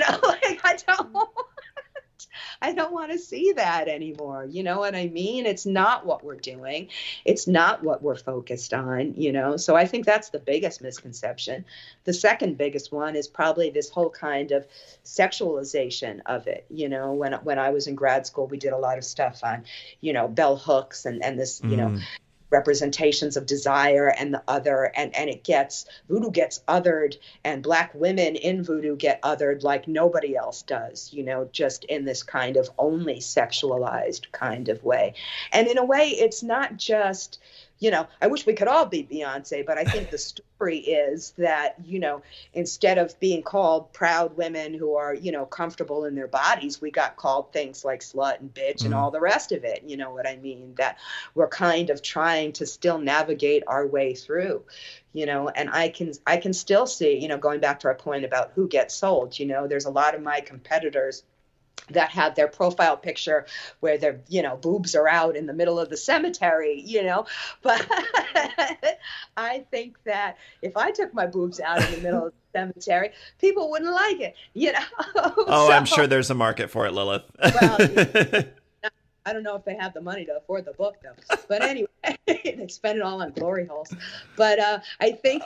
I don't want to see that anymore. You know what I mean? It's not what we're doing. It's not what we're focused on, So I think that's the biggest misconception. The second biggest one is probably this whole kind of sexualization of it. When I was in grad school, we did a lot of stuff on, bell hooks and this, representations of desire and the other, and voodoo gets othered, and Black women in voodoo get othered like nobody else does, just in this kind of only sexualized kind of way. And in a way, it's not just, I wish we could all be Beyonce, but I think the story is that, instead of being called proud women who are, comfortable in their bodies, we got called things like slut and bitch and all the rest of it. You know what I mean? That we're kind of trying to still navigate our way through, and I can still see, going back to our point about who gets sold, there's a lot of my competitors that have their profile picture where their, boobs are out in the middle of the cemetery, but I think that if I took my boobs out in the middle of the cemetery, people wouldn't like it, Oh, so, I'm sure there's a market for it, Lilith. Well, I don't know if they have the money to afford the book, though. But anyway, they spend it all on glory holes. But I think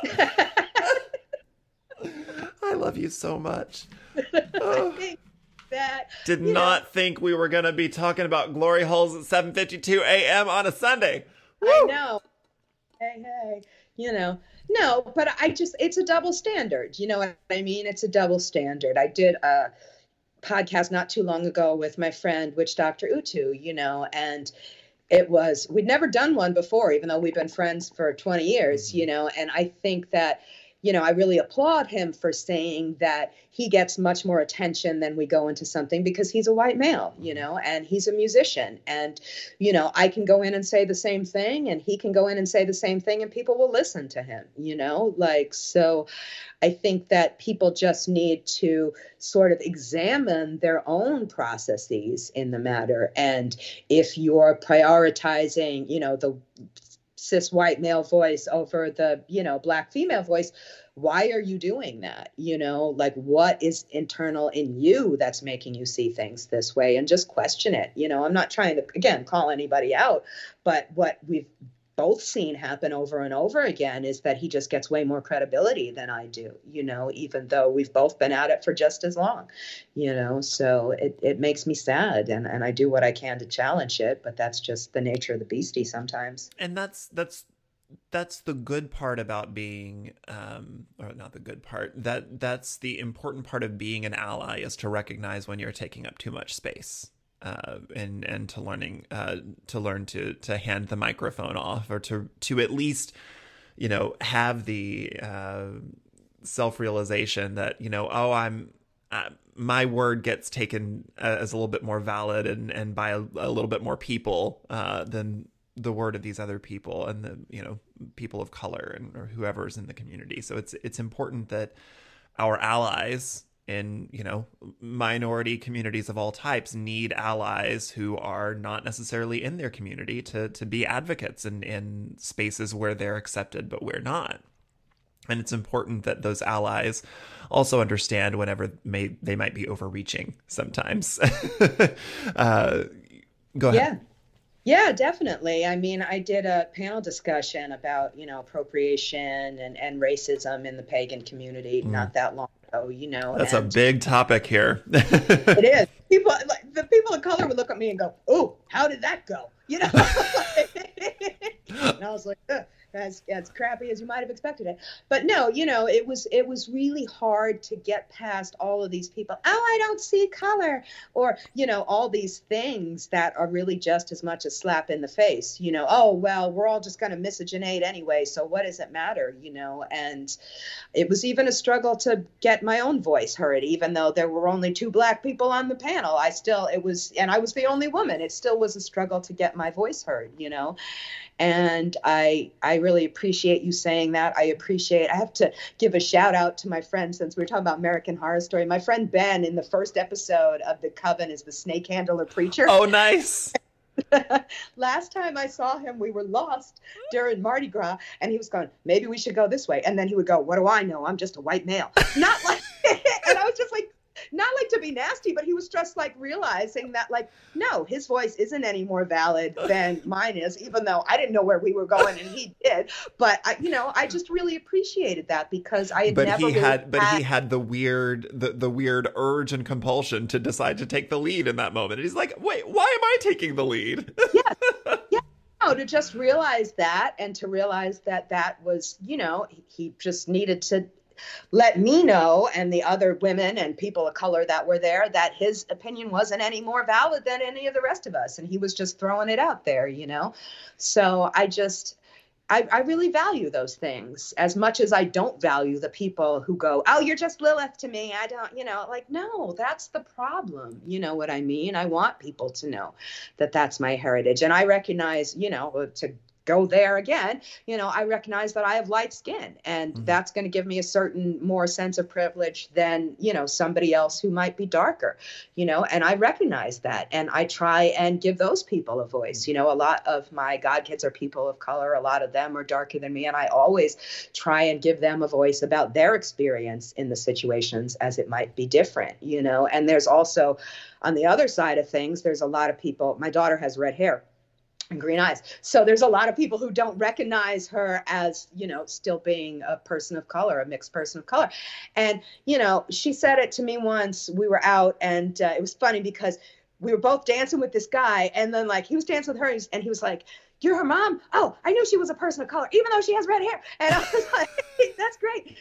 I love you so much. I think that did not think we were going to be talking about glory holes at 7:52 a.m. on a Sunday. Woo! I know. Hey, no, but it's a double standard. You know what I mean? It's a double standard. I did a podcast not too long ago with my friend, Witch Dr. Utu, and we'd never done one before, even though we've been friends for 20 years, and I think that, I really applaud him for saying that he gets much more attention than we go into something because he's a white male, and he's a musician. And, I can go in and say the same thing and he can go in and say the same thing and people will listen to him, so I think that people just need to sort of examine their own processes in the matter. And if you're prioritizing, the cis white male voice over the, Black female voice, why are you doing that? What is internal in you that's making you see things this way? And just question it. I'm not trying to, again, call anybody out, but what we've both seen happen over and over again is that he just gets way more credibility than I do, even though we've both been at it for just as long, so it makes me sad, and I do what I can to challenge it, but that's just the nature of the beastie sometimes. And that's the good part about being, or not the good part, that's the important part of being an ally, is to recognize when you're taking up too much space. And to learn to hand the microphone off, or to at least, have the self-realization that, my word gets taken as a little bit more valid and by a little bit more people than the word of these other people and the, people of color or whoever's in the community. So it's important that our allies in, minority communities of all types need allies who are not necessarily in their community to be advocates in spaces where they're accepted, but we're not. And it's important that those allies also understand whenever they might be overreaching sometimes. Go ahead. Yeah, definitely. I mean, I did a panel discussion about, appropriation and racism in the pagan community not that long ago, That's a big topic here. It is. The people of color would look at me and go, "Oh, how did that go?" And I was like, as crappy as you might have expected it. But no, it was really hard to get past all of these people. Oh, I don't see color, or, all these things that are really just as much a slap in the face, oh, well, we're all just going to miscegenate anyway, so what does it matter, and it was even a struggle to get my own voice heard, even though there were only 2 Black people on the panel. I was the only woman. It still was a struggle to get my voice heard, And I really appreciate you saying that. I have to give a shout out to my friend, since we were talking about American Horror Story. My friend Ben, in the first episode of The Coven, is the snake handler preacher. Oh, nice. Last time I saw him, we were lost during Mardi Gras, and he was going, maybe we should go this way. And then he would go, what do I know? I'm just a white male. Not like, and I was just like, not like to be nasty, but he was just like realizing that, like, no, his voice isn't any more valid than mine is, even though I didn't know where we were going and he did. But I just really appreciated that, because I had he had the weird urge and compulsion to decide to take the lead in that moment. And he's like, wait, why am I taking the lead? Yeah. No, to just realize that, and to realize that was, he just needed to let me know, and the other women and people of color that were there, that his opinion wasn't any more valid than any of the rest of us. And he was just throwing it out there, So I really value those things as much as I don't value the people who go, oh, you're just Lilith to me. I don't, like, no, that's the problem. You know what I mean? I want people to know that that's my heritage. And I recognize, to go there again, I recognize that I have light skin, and that's going to give me a certain more sense of privilege than, somebody else who might be darker, and I recognize that. And I try and give those people a voice. A lot of my god kids are people of color. A lot of them are darker than me. And I always try and give them a voice about their experience in the situations, as it might be different, and there's also, on the other side of things, there's a lot of people. My daughter has red hair and green eyes. So there's a lot of people who don't recognize her as, still being a person of color, a mixed person of color. And, she said it to me once. We were out, and it was funny because we were both dancing with this guy, and then he was dancing with her, and he was like, you're her mom? Oh, I knew she was a person of color, even though she has red hair. And I was like, that's great.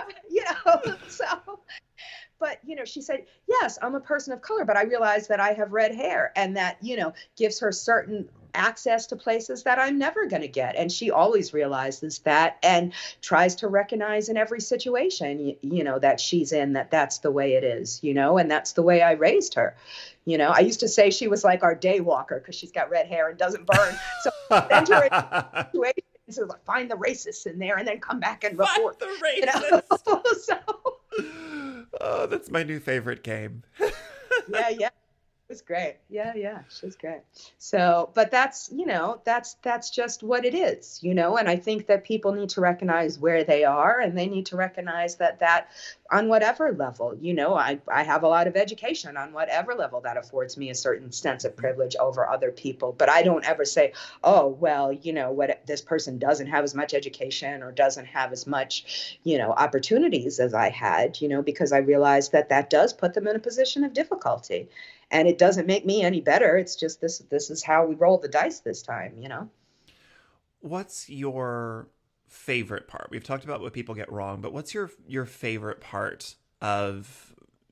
So, but, she said, yes, I'm a person of color, but I realize that I have red hair, and that, gives her certain access to places that I'm never going to get. And she always realizes that, and tries to recognize in every situation, that she's in, that's the way it is, and that's the way I raised her. I used to say she was like our day walker, because she's got red hair and doesn't burn. So send her in situations, so find the racists in there and then come back and report. Find the racists. So, oh, that's my new favorite game. Yeah. was great. Yeah, she was great. So, but that's, that's just what it is, and I think that people need to recognize where they are, and they need to recognize that on whatever level, I have a lot of education on whatever level that affords me a certain sense of privilege over other people. But I don't ever say, oh, well, what, this person doesn't have as much education or doesn't have as much, opportunities as I had, because I realize that does put them in a position of difficulty. And it doesn't make me any better. It's just this is how we roll the dice this time, What's your favorite part? We've talked about what people get wrong, but what's your favorite part of,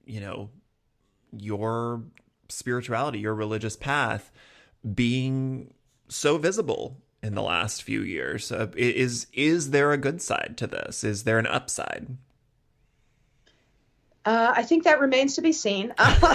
your spirituality, your religious path being so visible in the last few years? Is there a good side to this? Is there an upside? I think that remains to be seen.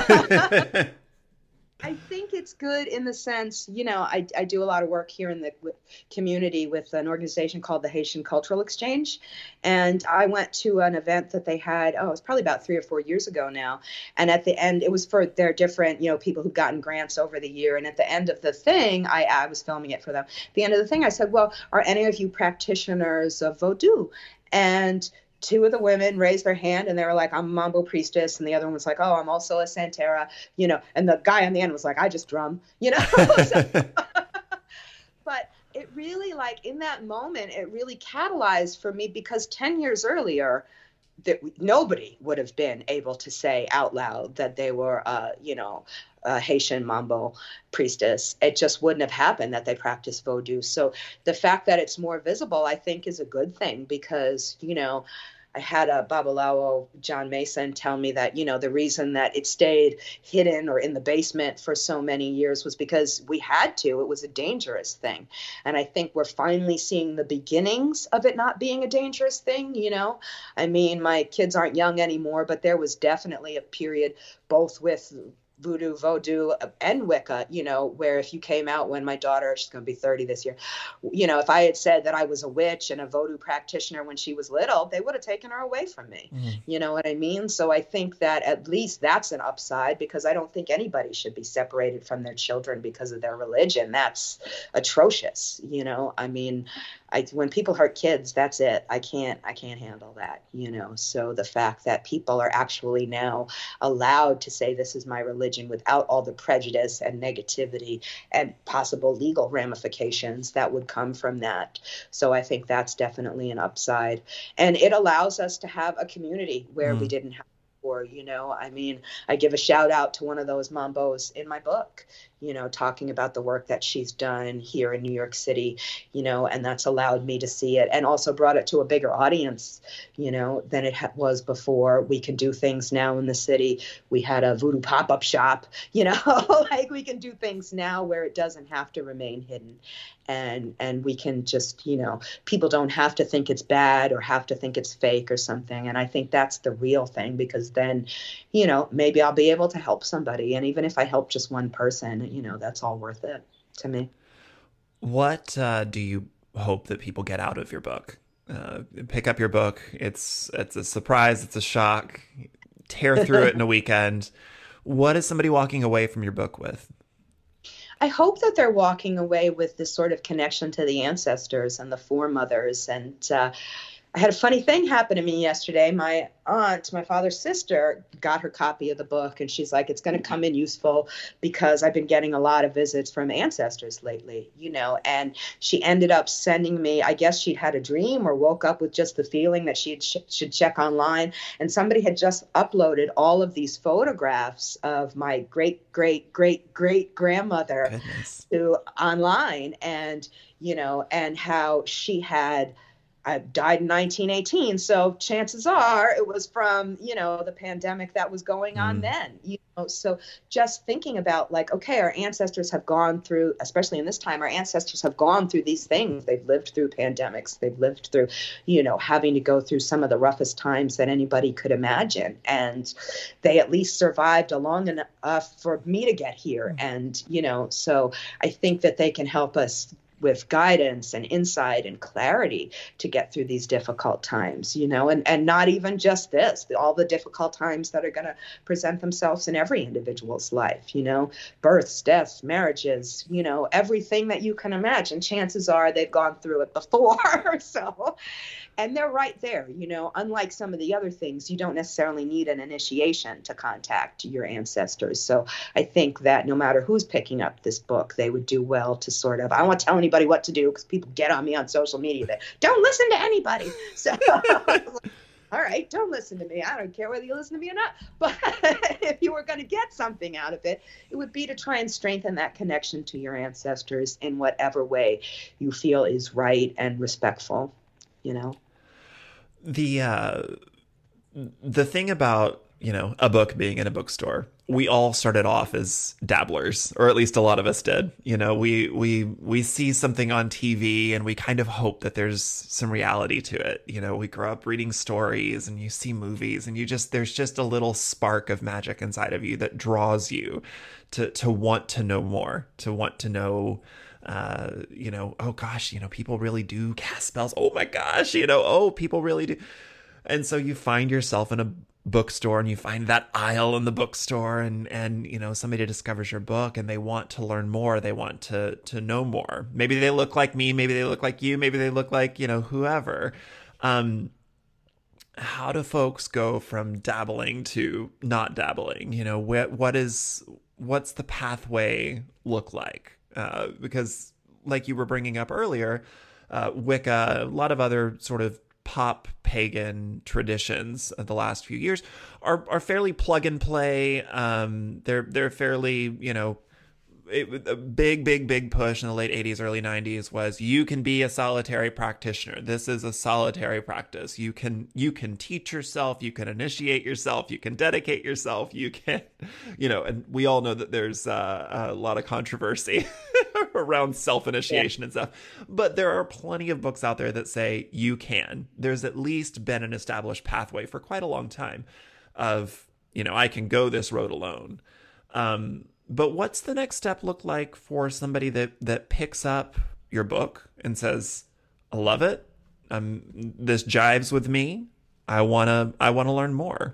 I think it's good in the sense, I do a lot of work here in the community with an organization called the Haitian Cultural Exchange. And I went to an event that they had, it was probably about 3 or 4 years ago now. And at the end, it was for their different, people who've gotten grants over the year. And at the end of the thing, I was filming it for them. At the end of the thing, I said, well, are any of you practitioners of Vodou? And 2 of the women raised their hand and they were like, I'm a Mambo priestess. And the other one was like, oh, I'm also a Santera, and the guy on the end was like, I just drum, But it really, in that moment, it really catalyzed for me, because 10 years earlier, nobody would have been able to say out loud that they were, a Haitian Mambo priestess. It just wouldn't have happened that they practiced Vodou. So the fact that it's more visible, I think, is a good thing, because, I had a Babalawo, John Mason, tell me that, the reason that it stayed hidden or in the basement for so many years was because we had to. It was a dangerous thing. And I think we're finally seeing the beginnings of it not being a dangerous thing, I mean, my kids aren't young anymore, but there was definitely a period both with Voodoo, Vodou, and Wicca, where if you came out when my daughter, she's going to be 30 this year, if I had said that I was a witch and a Vodou practitioner when she was little, they would have taken her away from me. You know what I mean? So I think that at least that's an upside, because I don't think anybody should be separated from their children because of their religion. That's atrocious. I mean, when people hurt kids, that's it. I can't handle that, So the fact that people are actually now allowed to say this is my religion without all the prejudice and negativity and possible legal ramifications that would come from that. So I think that's definitely an upside. And it allows us to have a community where we didn't have before, I mean, I give a shout out to one of those Mambos in my book, talking about the work that she's done here in New York City, and that's allowed me to see it, and also brought it to a bigger audience, than it was before. We can do things now in the city. We had a Voodoo pop-up shop, we can do things now where it doesn't have to remain hidden. And we can just, people don't have to think it's bad or have to think it's fake or something. And I think that's the real thing, because then, maybe I'll be able to help somebody. And even if I help just one person, that's all worth it to me. What do you hope that people get out of your book? Pick up your book. It's a surprise. It's a shock. Tear through it in a weekend. What is somebody walking away from your book with? I hope that they're walking away with this sort of connection to the ancestors and the foremothers. And I had a funny thing happen to me yesterday. My aunt, my father's sister, got her copy of the book, and she's like, it's going to come in useful because I've been getting a lot of visits from ancestors lately, and she ended up sending me, I guess she'd had a dream or woke up with just the feeling that she should check online. And somebody had just uploaded all of these photographs of my great, great, great, great grandmother to online, and, and how she had died in 1918. So chances are it was from, the pandemic that was going on then, so just thinking about okay, our ancestors have gone through, especially in this time, our ancestors have gone through these things. They've lived through pandemics. They've lived through, having to go through some of the roughest times that anybody could imagine. And they at least survived long enough for me to get here. And, so I think that they can help us with guidance and insight and clarity to get through these difficult times, and not even just this, all the difficult times that are going to present themselves in every individual's life, births, deaths, marriages, everything that you can imagine. Chances are they've gone through it before. So, and they're right there, unlike some of the other things, you don't necessarily need an initiation to contact your ancestors. So I think that no matter who's picking up this book, they would do well to sort of, I don't want to tell anybody what to do because people get on me on social media that don't listen to anybody. So all right, don't listen to me. I don't care whether you listen to me or not. But if you were going to get something out of it, it would be to try and strengthen that connection to your ancestors in whatever way you feel is right and respectful, The thing about, a book being in a bookstore, we all started off as dabblers, or at least a lot of us did. We see something on TV and we kind of hope that there's some reality to it. We grow up reading stories and you see movies and there's just a little spark of magic inside of you that draws you to want to know more, to want to know, oh gosh, people really do cast spells. Oh my gosh, oh, people really do. And so you find yourself in a bookstore and you find that aisle in the bookstore and somebody discovers your book and they want to learn more. They want to know more. Maybe they look like me. Maybe they look like you. Maybe they look like, whoever. How do folks go from dabbling to not dabbling? What's the pathway look like? Because like you were bringing up earlier, Wicca, a lot of other sort of pop pagan traditions of the last few years are fairly plug and play. They're fairly, a big push in the late 80s, early 90s was you can be a solitary practitioner. This is a solitary practice. You can teach yourself, you can initiate yourself, you can dedicate yourself, you can, and we all know that there's a lot of controversy around self-initiation and stuff. But there are plenty of books out there that say you can. There's at least been an established pathway for quite a long time of, I can go this road alone. But what's the next step look like for somebody that picks up your book and says, I love it. This jives with me. I want to learn more.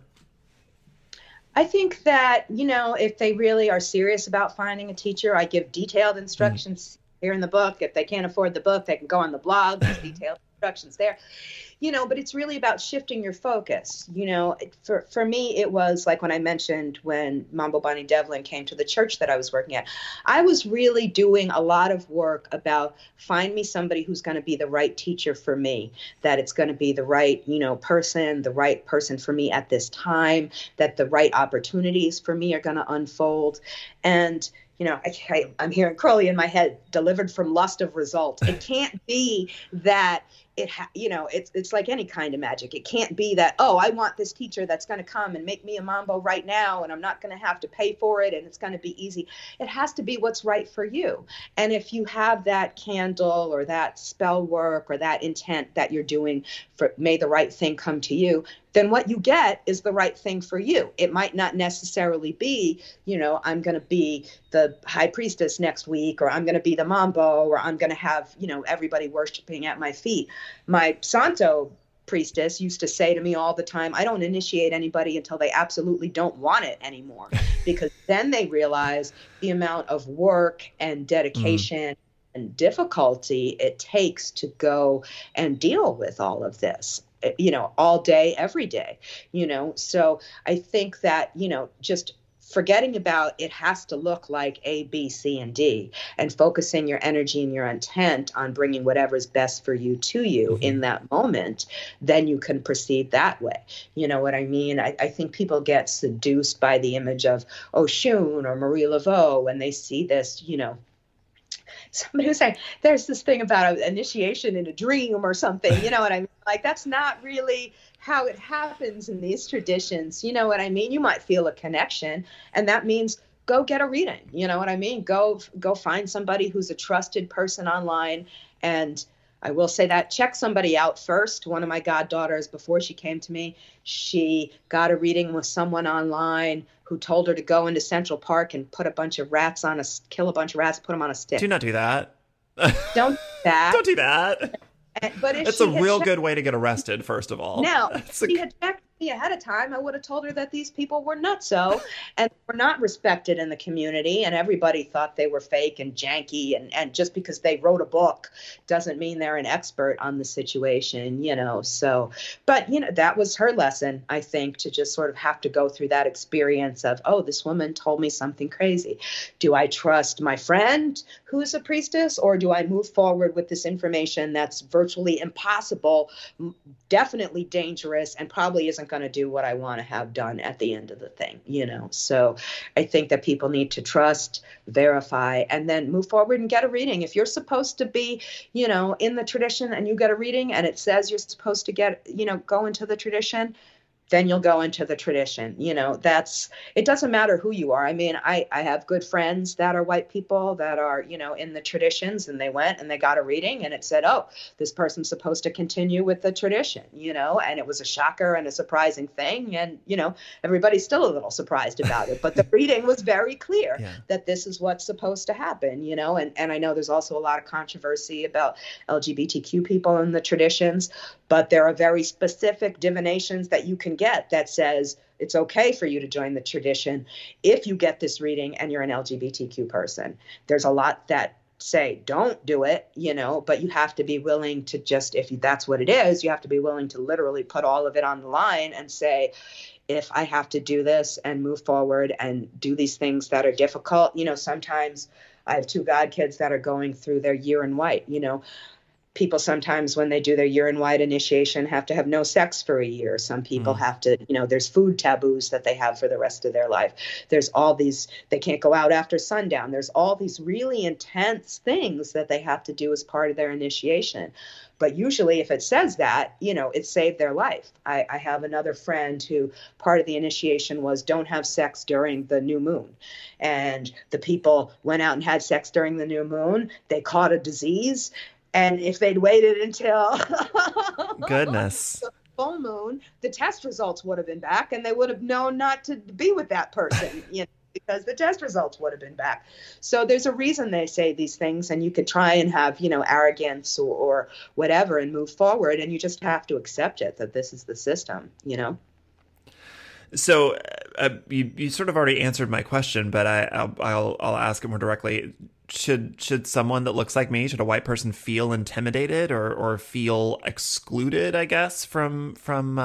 I think that, if they really are serious about finding a teacher, I give detailed instructions here in the book. If they can't afford the book, they can go on the blog. There's detailed instructions there. But it's really about shifting your focus. For me, it was like when I mentioned when Mambo Bonnie Devlin came to the church that I was working at, I was really doing a lot of work about find me somebody who's going to be the right teacher for me, that it's going to be the right, the right person for me at this time, that the right opportunities for me are going to unfold. And I'm hearing Crowley in my head, delivered from lust of result. It can't be that it's like any kind of magic. It can't be that, oh, I want this teacher that's going to come and make me a mambo right now, and I'm not going to have to pay for it, and it's going to be easy. It has to be what's right for you. And if you have that candle or that spell work or that intent that you're doing for may the right thing come to you, then what you get is the right thing for you. It might not necessarily be, I'm going to be the high priestess next week, or I'm going to be the mambo, or I'm going to have, everybody worshiping at my feet. My Santo priestess used to say to me all the time, I don't initiate anybody until they absolutely don't want it anymore, because then they realize the amount of work and dedication and difficulty it takes to go and deal with all of this. All day, every day, so I think that, just forgetting about it has to look like A, B, C, and D, and focusing your energy and your intent on bringing whatever's best for you to you in that moment, then you can proceed that way. You know what I mean? I think people get seduced by the image of Oshun or Marie Laveau when they see this, somebody was saying there's this thing about an initiation in a dream or something, you know what I mean? Like, that's not really how it happens in these traditions. You know what I mean? You might feel a connection, and that means go get a reading. You know what I mean? Go find somebody who's a trusted person online. And I will say that check somebody out first. One of my goddaughters, before she came to me, she got a reading with someone online who told her to go into Central Park and put a bunch of rats kill a bunch of rats, put them on a stick. Do not do that. Don't do that. Don't do that. But if it's she a had real checked- good way to get arrested, first of all. Now, if she had checked me ahead of time, I would have told her that these people were nutso and were not respected in the community, and everybody thought they were fake and janky, and just because they wrote a book doesn't mean they're an expert on the situation, you know. So, but, you know, that was her lesson, I think, to just sort of have to go through that experience of, oh, this woman told me something crazy. Do I trust my friend who's a priestess, or do I move forward with this information that's virtually impossible, definitely dangerous, and probably isn't going to do what I want to have done at the end of the thing, you know? So I think that people need to trust, verify, and then move forward and get a reading. If you're supposed to be, you know, in the tradition and you get a reading and it says you're supposed to get, you know, go into the tradition, then you'll go into the tradition. You know, it doesn't matter who you are. I mean, I have good friends that are white people that are, you know, in the traditions, and they went and they got a reading and it said, oh, this person's supposed to continue with the tradition, you know, and it was a shocker and a surprising thing. And, you know, everybody's still a little surprised about it, but the reading was very clear that this is what's supposed to happen, you know, and I know there's also a lot of controversy about LGBTQ people in the traditions, but there are very specific divinations that you can get that says it's okay for you to join the tradition if you get this reading and you're an LGBTQ person. There's a lot that say don't do it, you know, but you have to be willing to just, if that's what it is, you have to be willing to literally put all of it on the line and say, if I have to do this and move forward and do these things that are difficult, you know, sometimes I have 2 god kids that are going through their year in white, you know. People sometimes when they do their year in white initiation have to have no sex for a year. Some people have to, you know, there's food taboos that they have for the rest of their life. There's all these, they can't go out after sundown. There's all these really intense things that they have to do as part of their initiation. But usually if it says that, you know, it saved their life. I have another friend who part of the initiation was don't have sex during the new moon. And the people went out and had sex during the new moon. They caught a disease. And if they'd waited until goodness the full moon, the test results would have been back and they would have known not to be with that person, you know, because the test results would have been back. So there's a reason they say these things, and you could try and have, you know, arrogance or whatever and move forward. And you just have to accept it, that this is the system, you know. So you sort of already answered my question, but I'll ask it more directly. Should someone that looks like me, should a white person feel intimidated or feel excluded, I guess, from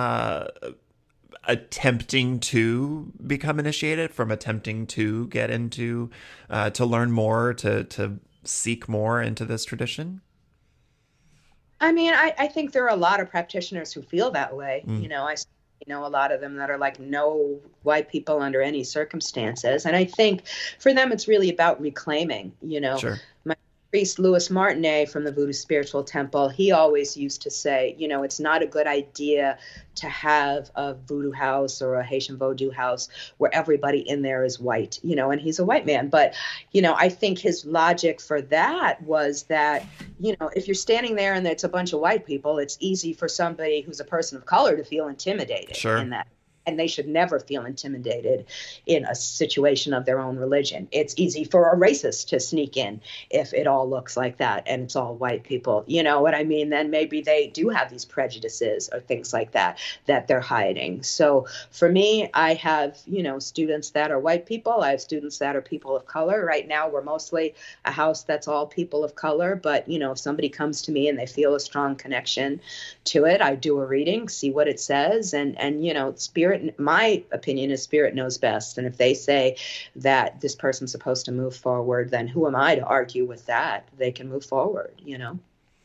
attempting to become initiated, from attempting to get into, to learn more, to seek more into this tradition? I mean, I think there are a lot of practitioners who feel that way. You know, I know a lot of them that are like, no white people under any circumstances. And I think for them, it's really about reclaiming, you know. Sure. My priest, Louis Martinet from the Voodoo Spiritual Temple, he always used to say, you know, it's not a good idea to have a voodoo house or a Haitian Vodou house where everybody in there is white, you know, and he's a white man. But, you know, I think his logic for that was that, you know, if you're standing there and it's a bunch of white people, it's easy for somebody who's a person of color to feel intimidated in that. And they should never feel intimidated in a situation of their own religion. It's easy for a racist to sneak in if it all looks like that and it's all white people. You know what I mean? Then maybe they do have these prejudices or things like that they're hiding. So for me, I have, you know, students that are white people. I have students that are people of color. Right now, we're mostly a house that's all people of color. But, you know, if somebody comes to me and they feel a strong connection to it, I do a reading, see what it says. And you know, spirit, my opinion is spirit knows best. And if they say that this person's supposed to move forward, then who am I to argue with that? They can move forward, you know?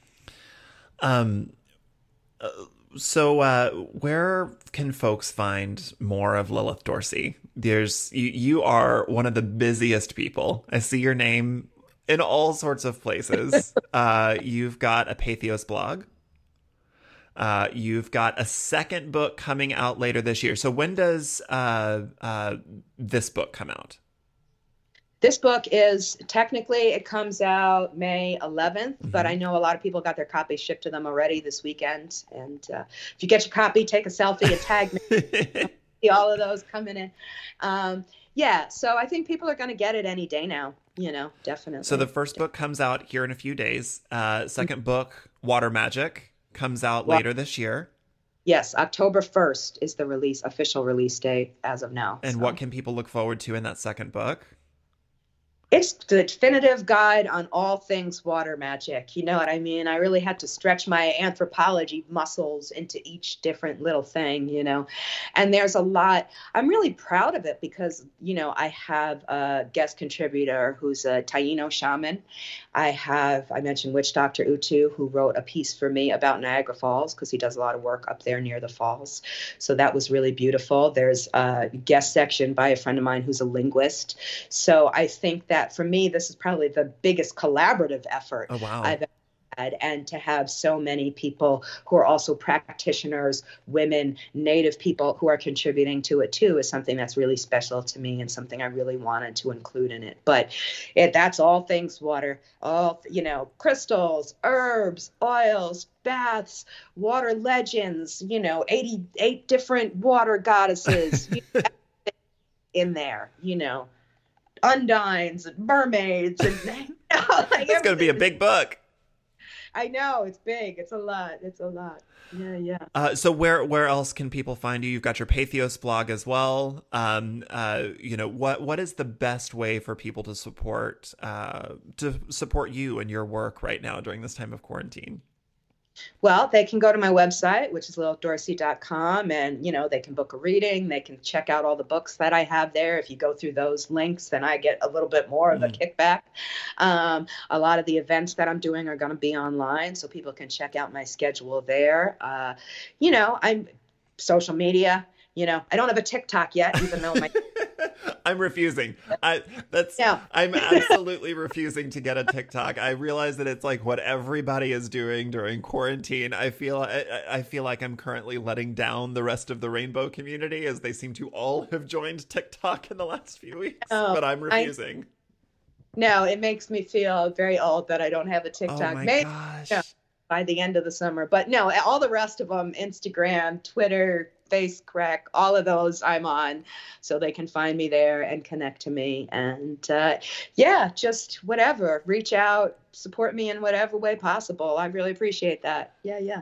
So where can folks find more of Lilith Dorsey? You are one of the busiest people. I see your name in all sorts of places. You've got a Patheos blog. You've got a second book coming out later this year. So when does this book come out? This book is technically, it comes out May 11th, but I know a lot of people got their copies shipped to them already this weekend. And if you get your copy, take a selfie and tag me. See all of those coming in. Yeah, so I think people are going to get it any day now. Definitely. So the first book comes out here in a few days. Second book, Water Magic, comes out later this year. Yes, October 1st is the official release date as of now. And what can people look forward to in that second book? It's the definitive guide on all things water magic. You know what I mean? I really had to stretch my anthropology muscles into each different little thing, and there's a lot. I'm really proud of it because, I have a guest contributor who's a Taino shaman. I mentioned Witch Dr. Utu, who wrote a piece for me about Niagara Falls because he does a lot of work up there near the falls. So that was really beautiful. There's a guest section by a friend of mine who's a linguist. So I think that for me, this is probably the biggest collaborative effort I've ever had. And to have so many people who are also practitioners, women, Native people who are contributing to it too is something that's really special to me and something I really wanted to include in it. But that's all things water, all, crystals, herbs, oils, baths, water legends, 88 different water goddesses in there, undines and mermaids and it's going to be a big book. I know, it's big. It's a lot. Yeah. So where else can people find you? You've got your Pathos blog as well. What is the best way for people to support you and your work right now during this time of quarantine? Well, they can go to my website, which is lilithdorsey.com, and, they can book a reading. They can check out all the books that I have there. If you go through those links, then I get a little bit more of a kickback. A lot of the events that I'm doing are going to be online, so people can check out my schedule there. I'm social media. I don't have a TikTok yet, even though my... I'm refusing. I'm absolutely refusing to get a TikTok. I realize that it's like what everybody is doing during quarantine. I feel like I'm currently letting down the rest of the rainbow community as they seem to all have joined TikTok in the last few weeks, but I'm refusing. No, it makes me feel very old that I don't have a TikTok. Oh my gosh. By the end of the summer. But no, all the rest of them, Instagram, Twitter, FaceCrack, all of those I'm on, so they can find me there and connect to me. And just whatever, reach out, support me in whatever way possible. I really appreciate that. Yeah.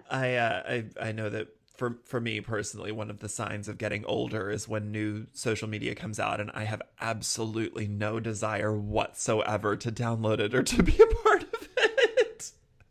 I know that for me personally, one of the signs of getting older is when new social media comes out, and I have absolutely no desire whatsoever to download it or to be a part of it.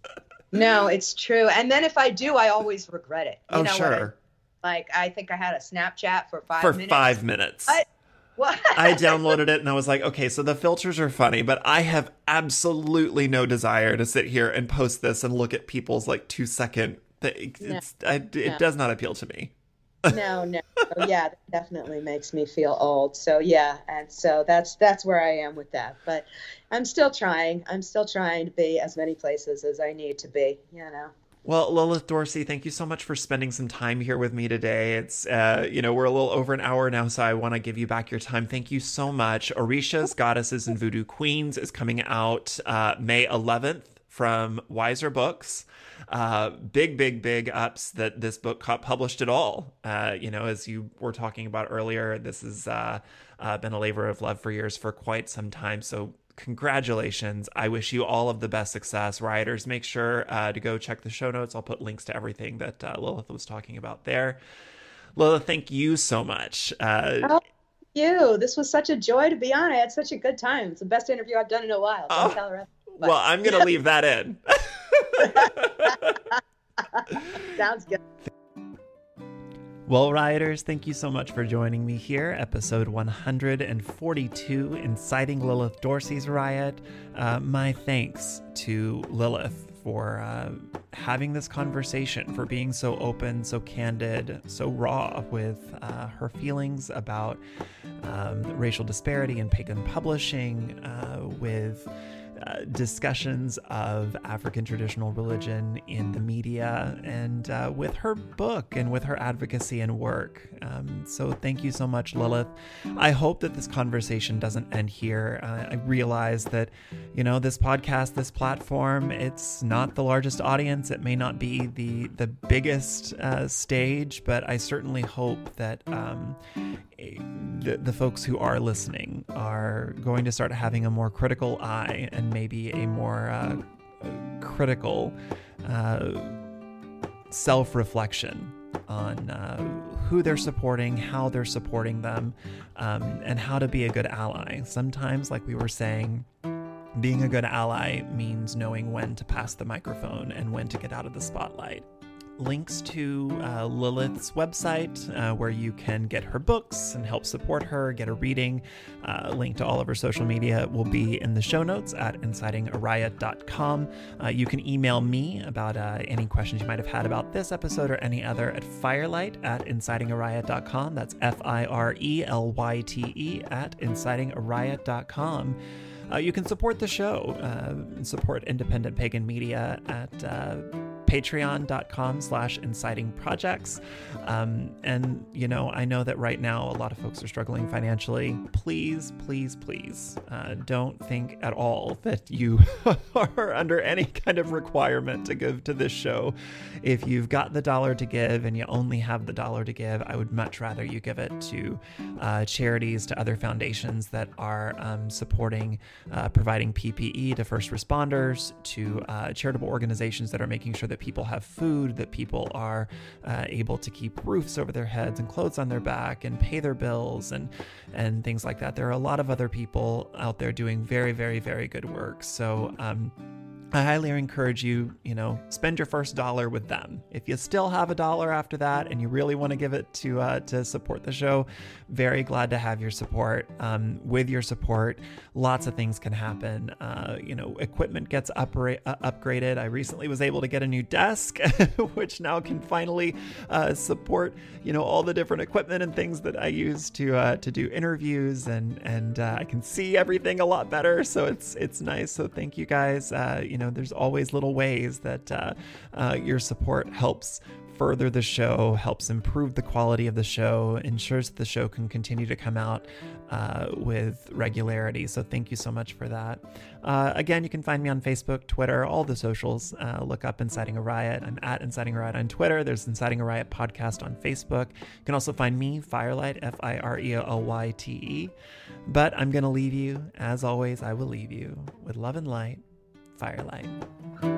No, it's true. And then if I do, I always regret it. You know sure. I think I had a Snapchat for 5 minutes. 5 minutes. What? I downloaded it and I was like, okay, so the filters are funny, but I have absolutely no desire to sit here and post this and look at people's 2-second thing. It does not appeal to me. No. Yeah, that definitely makes me feel old. So yeah, and so that's where I am with that. But I'm still trying. To be as many places as I need to be, Well, Lilith Dorsey, thank you so much for spending some time here with me today. It's, we're a little over an hour now, so I want to give you back your time. Thank you so much. Orishas, Goddesses, and Voodoo Queens is coming out May 11th from Wiser Books. Big ups that this book got published at all. As you were talking about earlier, this has been a labor of love for years for quite some time. So congratulations. I wish you all of the best success. Rioters, make sure to go check the show notes. I'll put links to everything that Lilith was talking about there. Lilith, thank you so much. You. This was such a joy to be on. I had such a good time. It's the best interview I've done in a while. Don't tell her. Well, I'm going to leave that in. Sounds good. Well, Rioters, thank you so much for joining me here. Episode 142, Inciting Lilith Dorsey's Riot. My thanks to Lilith for having this conversation, for being so open, so candid, so raw with her feelings about racial disparity in pagan publishing, with discussions of African traditional religion in the media, and with her book and with her advocacy and work. So thank you so much, Lilith. I hope that this conversation doesn't end here. I realize that, this podcast, this platform, it's not the largest audience. It may not be the biggest stage, but I certainly hope that the folks who are listening are going to start having a more critical eye and maybe a more critical self-reflection on who they're supporting, how they're supporting them, and how to be a good ally. Sometimes, like we were saying, being a good ally means knowing when to pass the microphone and when to get out of the spotlight. Links to Lilith's website, where you can get her books and help support her, get a reading. Link to all of her social media will be in the show notes at incitingarriot.com. You can email me about any questions you might have had about this episode or any other at firelight@incitingarriot.com. That's FIRELYTE at incitingarriot.com. You can support the show, support independent pagan media at patreon.com/incitingprojects. And, you know, I know that right now a lot of folks are struggling financially. Please, please, please don't think at all that you are under any kind of requirement to give to this show. If you've got the dollar to give and you only have the dollar to give, I would much rather you give it to charities, to other foundations that are supporting providing PPE to first responders, to charitable organizations that are making sure that people have food, that people are able to keep roofs over their heads and clothes on their back and pay their bills and things like that. There are a lot of other people out there doing very, very, very good work. So I highly encourage you, spend your first dollar with them. If you still have a dollar after that and you really want to give it to support the show, very glad to have your support. With your support, lots of things can happen. Equipment gets upgraded. I recently was able to get a new desk, which now can finally support, all the different equipment and things that I use to do interviews, and I can see everything a lot better. So it's nice. So thank you guys. There's always little ways that your support helps further the show, helps improve the quality of the show, ensures that the show can continue to come out with regularity. So thank you so much for that. Again, you can find me on Facebook, Twitter, all the socials. Look up Inciting a Riot. I'm at Inciting a Riot on Twitter. There's Inciting a Riot podcast on Facebook. You can also find me, Firelight, FIRELYTE. But I'm going to leave you, as always, I will leave you with love and light. Firelight.